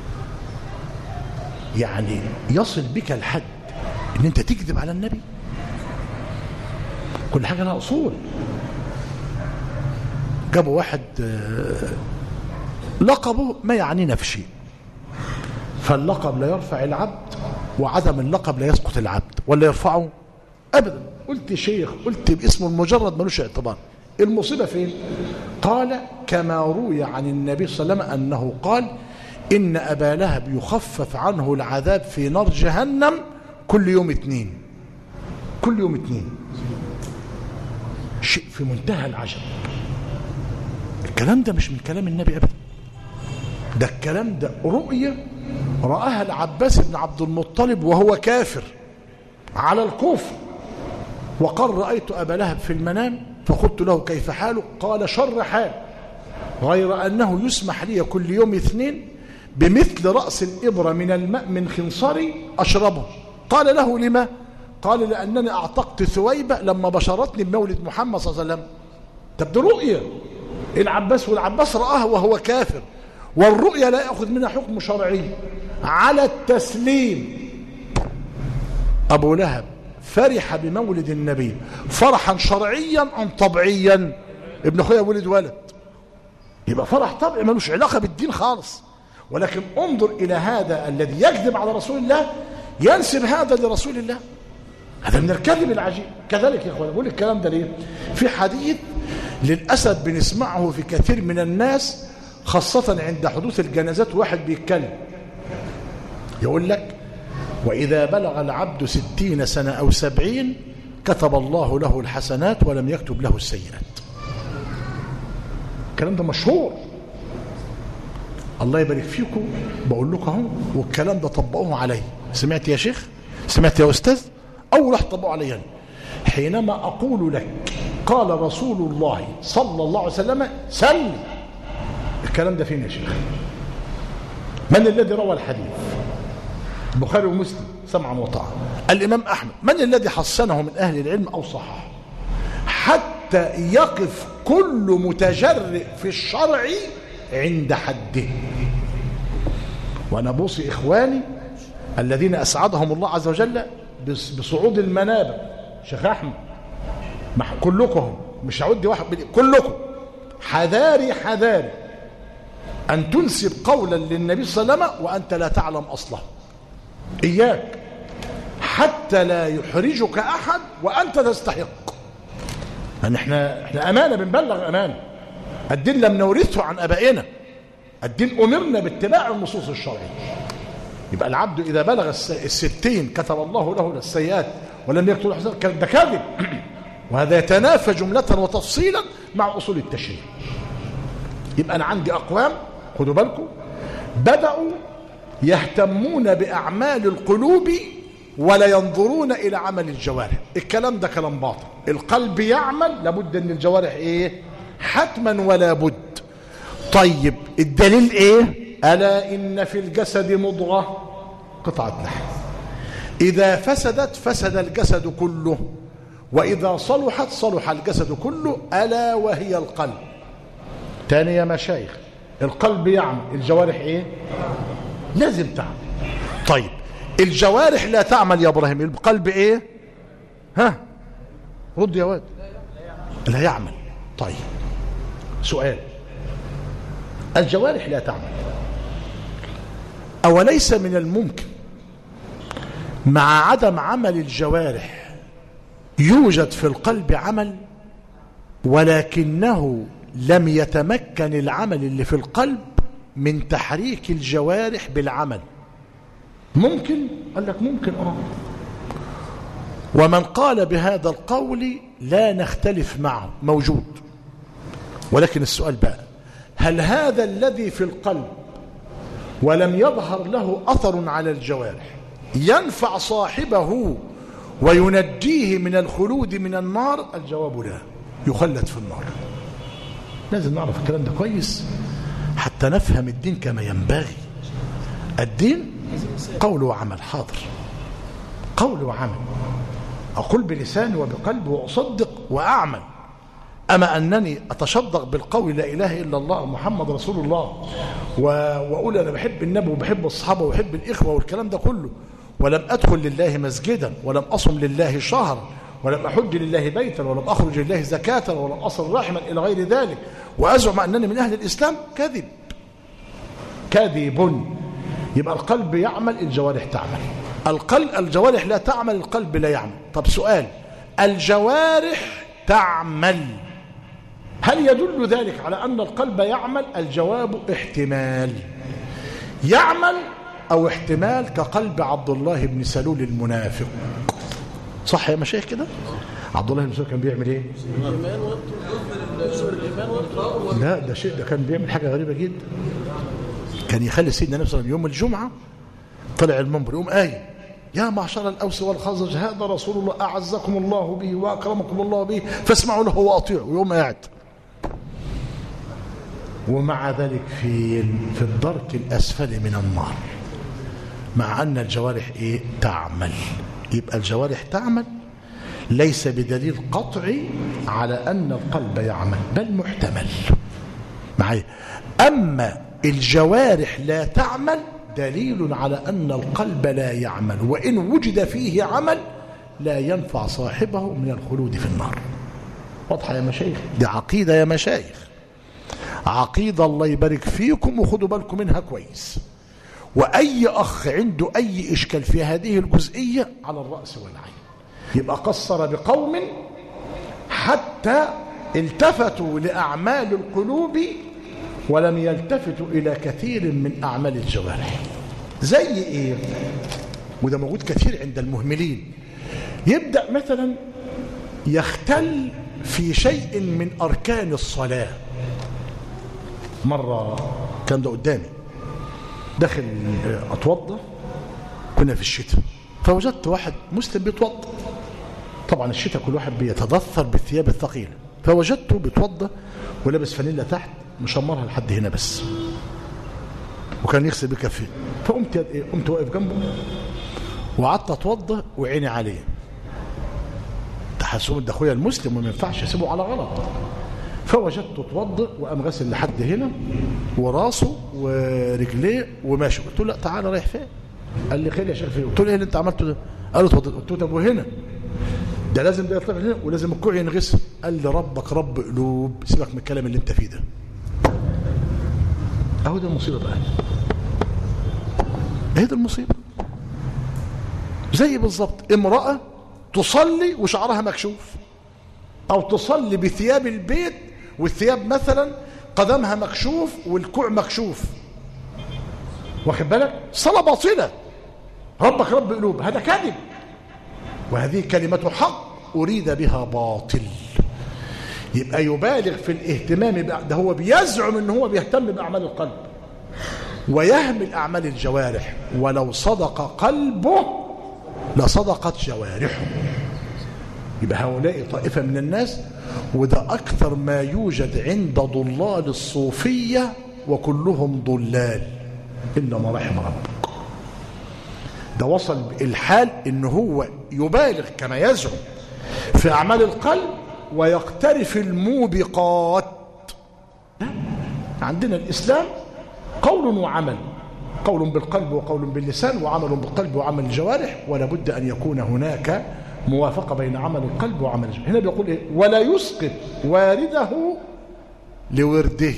A: يعني يصل بك الحد إن أنت تكذب على النبي. كل حاجة لها أصول. جابوا واحد لقبه ما يعنينا في شيء، فاللقب لا يرفع العبد وعدم اللقب لا يسقط العبد، ولا يرفعه أبدا. قلت شيخ، قلت باسمه المجرد ملوش اعتبار. المصيبة فين؟ قال كما روي عن النبي صلى الله عليه وسلم أنه قال إن أبا لهب يخفف عنه العذاب في نار جهنم كل يوم اثنين، كل يوم اثنين. شيء في منتهى العجب. الكلام ده مش من كلام النبي أبدا، ده الكلام ده رؤية رآها العباس بن عبد المطلب وهو كافر على الكفر، وقال رأيت أبا لهب في المنام فقلت له كيف حاله؟ قال شر حال، غير أنه يسمح لي كل يوم اثنين بمثل رأس الإبرة من الماء من خنصري أشربه. قال له لما؟ قال لأنني أعتقت ثويبة لما بشرتني بمولد محمد صلى الله عليه وسلم. طب دي رؤية العباس، والعباس رآها وهو كافر، والرؤية لا يأخذ منها حكم شرعي على التسليم. أبو لهب فرح بمولد النبي فرحا شرعيا أم طبيعيا؟ ابن أخويا ولد ولد، يبقى فرح طبيعي ملوش علاقة بالدين خالص. ولكن انظر إلى هذا الذي يكذب على رسول الله ينسب هذا لرسول الله، هذا من الكذب العجيب. كذلك يا اخوان بقول الكلام ده ليه؟ في حديث للأسف بنسمعه في كثير من الناس خاصة عند حدوث الجنازات، واحد بيتكلم يقول لك وإذا بلغ العبد ستين سنة أو سبعين كتب الله له الحسنات ولم يكتب له السيئات. الكلام ده مشهور، الله يبارك فيكم. بقول لكم اهو، والكلام ده طبقوه علي. سمعت يا شيخ؟ سمعت يا أستاذ؟ أول راح طبقوا علي يعني. حينما أقول لك قال رسول الله صلى الله عليه وسلم سل، الكلام ده فين يا شيخ؟ من الذي روى الحديث؟ البخاري ومسلم سمعا وطاعة. الإمام أحمد. من الذي حسنه من أهل العلم أو صححه؟ حتى يقف كل متجرئ في الشرع عند حده. وأنا بوصي إخواني الذين أسعدهم الله عز وجل بصعود المنابر، شيخ أحمد كلكم، مش هعد واحد، كلكم حذاري حذاري أن تنسب قولا للنبي صلى الله عليه وسلم وأنت لا تعلم أصله. إياك، حتى لا يحرجك أحد وأنت تستحق. أن احنا احنا أمانة، بنبلغ أمانة. الدين لم نورثه عن أبائنا، الدين أمرنا باتباع النصوص الشرعية. يبقى العبد إذا بلغ الستين كتب الله له السيئات ولم يكتب له الحسنات، ده كاذب. وهذا يتنافى جملة وتفصيلا مع أصول التشريع. يبقى أنا عندي أقوام، خدوا بالكم، بدأوا يهتمون بأعمال القلوب ولا ينظرون إلى عمل الجوارح. الكلام ده كلام باطل. القلب يعمل، لابد أن الجوارح إيه؟ حتما ولا بد. طيب الدليل إيه؟ ألا إن في الجسد مضغة قطعة لحم إذا فسدت فسد الجسد كله، وإذا صلحت صلح الجسد كله، ألا وهي القلب. تاني يا مشايخ، القلب يعمل، الجوارح إيه؟ لازم تعمل. طيب الجوارح لا تعمل يا إبراهيم، القلب إيه؟ ها رد يا واد. لا يعمل. طيب سؤال، الجوارح لا تعمل، أوليس من الممكن مع عدم عمل الجوارح يوجد في القلب عمل ولكنه لم يتمكن العمل اللي في القلب من تحريك الجوارح بالعمل؟ ممكن؟ قال لك ممكن. اه ومن قال بهذا القول لا نختلف معه، موجود. ولكن السؤال بقى، هل هذا الذي في القلب ولم يظهر له أثر على الجوارح ينفع صاحبه وينجيه من الخلود من النار؟ الجواب لا، يخلد في النار. لازم نعرف الكلام ده كويس حتى نفهم الدين كما ينبغي. الدين قول وعمل. حاضر، قول وعمل، أقول بلساني وبقلبي وأصدق وأعمل. أما أنني أتشدق بالقول لا إله إلا الله محمد رسول الله وأقول أنا بحب النبي وبحب الصحابة وبحب الإخوة والكلام ده كله، ولم أدخل لله مسجدا، ولم أصم لله شهرا، ولم أحج لله بيتا، ولم أخرج لله زكاة، ولم أصل رحما إلى غير ذلك، وأزعم أنني من أهل الإسلام، كذب كذب. يبقى القلب يعمل، الجوارح تعمل. القلب الجوارح لا تعمل، القلب لا يعمل. طب سؤال، الجوارح تعمل، هل يدل ذلك على أن القلب يعمل؟ الجواب احتمال، يعمل أو احتمال، كقلب عبد الله بن سلول المنافق. صح يا مشايخ كده؟ عبد الله بن سلول كان بيعمل ايه؟ لا ده شيء، ده كان بيعمل حاجة غريبة جدا. كان يخلي سيدنا النبي صلى الله عليه وسلم يوم الجمعة طلع المنبر يقوم آية: يا معشر الأوس والخزرج هذا رسول الله أعزكم الله به وأكرمكم الله به فاسمعوا له وأطيعوا، ويوم قاعد. ومع ذلك في في الدرك الأسفل من النار، مع أن الجوارح إيه؟ تعمل. يبقى الجوارح تعمل ليس بدليل قطعي على أن القلب يعمل، بل محتمل معي. أما الجوارح لا تعمل دليل على أن القلب لا يعمل، وإن وجد فيه عمل لا ينفع صاحبه من الخلود في النار. واضحة يا مشايخ؟ دي عقيدة يا مشايخ، عقيدة الله يبارك فيكم، وخدوا بالكم منها كويس. وأي أخ عنده أي إشكال في هذه الجزئية على الرأس والعين. يبقى قصر بقوم حتى التفتوا لأعمال القلوب ولم يلتفتوا إلى كثير من أعمال الجوارح. زي إيه؟ وده موجود كثير عند المهملين. يبدأ مثلا يختل في شيء من أركان الصلاة. مرة كان ده قدامي، داخل أتوضى، كنا في الشتاء، فوجدت واحد مسلم بيتوضى. طبعا الشتاء كل واحد بيتدثر بالثياب الثقيلة، فوجدته بيتوضى ولابس فانيلا تحت مشمرها لحد هنا بس، وكان يغسل بكفيه. فقمت قمت واقف جنبه وقعدت اتوضى وعيني عليه. تحسهم ده اخويا المسلم وما ينفعش اسيبه على غلط. فوجدته اتوضى وقام غسل لحد هنا وراسه ورجليه وماشي. قلت له لا تعالى رايح فين؟ قال لي خير يا شيخ. فين؟ قلت له ايه اللي انت عملته ده؟ قال له اتوضى. قلت له طب وهنا ده لازم ده يطلع هنا ولازم الكوع ينغسل. قال لي ربك رب قلوب، سيبك من الكلام اللي انت فيه ده. اهو ده المصيبه بقى، اهي ده المصيبه. زي بالظبط امراه تصلي وشعرها مكشوف، او تصلي بثياب البيت والثياب مثلا قدمها مكشوف والكوع مكشوف، واخد بالك؟ صلاه باطله. ربك رب قلوب، هذا كذب، وهذه كلمه حق اريد بها باطل. يبقى يبالغ في الاهتمام ده، هو بيزعم ان هو بيهتم باعمال القلب ويهمل اعمال الجوارح. ولو صدق قلبه لصدقت جوارحه. يبقى هؤلاء طائفه من الناس، وده اكثر ما يوجد عند ضلال الصوفيه، وكلهم ضلال الا ما رحم ربك. ده وصل الحال ان هو يبالغ كما يزعم في اعمال القلب ويقترف الموبقات. عندنا الإسلام قول وعمل، قول بالقلب وقول باللسان، وعمل بالقلب وعمل الجوارح، ولا بد أن يكون هناك موافقة بين عمل القلب وعمل الجوارح. هنا بيقول إيه؟ ولا يسقط وارده لورده.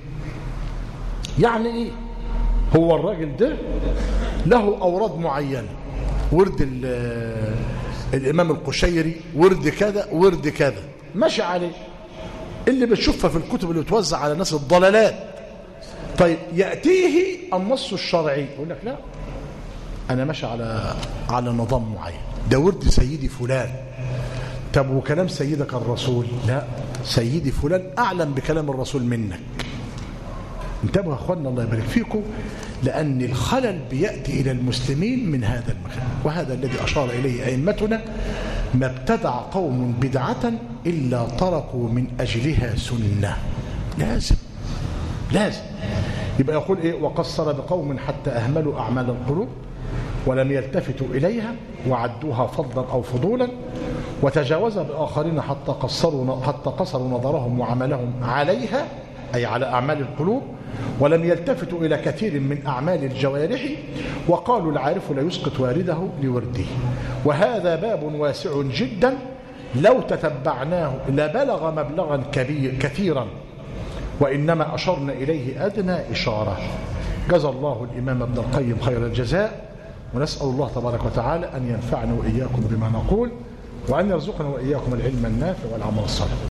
A: يعني إيه؟ هو الراجل ده له أوراد معينة، ورد الإمام القشيري، ورد كذا ورد كذا، ماشي عليه، اللي بتشوفها في الكتب اللي بتوزع على الناس الضلالات. طيب يأتيه النص الشرعي يقول لك لا، أنا ماشي على على نظام معين، ده ورد سيدي فلان. طب وكلام سيدك الرسول؟ لا، سيدي فلان أعلم بكلام الرسول منك. انتبهوا يا أخوانا الله يبارك فيكم، لأن الخلل بيأتي إلى المسلمين من هذا المكان، وهذا الذي أشار إليه أئمتنا: ما ابتدع قوم بدعة إلا تركوا من أجلها سنة. لازم لازم يبقى يقول إيه؟ وقصر بقوم حتى أهملوا أعمال القلوب ولم يلتفتوا إليها وعدوها فضلا أو فضولا، وتجاوز بآخرين حتى قصروا حتى قصروا نظرهم وعملهم عليها، أي على أعمال القلوب، ولم يلتفتوا إلى كثير من أعمال الجوارح، وقالوا العارف لا يسقط وارده لورده. وهذا باب واسع جدا لو تتبعناه لبلغ مبلغا كبير كثيرا، وإنما أشرنا إليه أدنى إشارة. جزا الله الإمام ابن القيم خير الجزاء، ونسأل الله تبارك وتعالى أن ينفعنا وإياكم بما نقول، وأن يرزقنا وإياكم العلم النافع والعمل الصالح.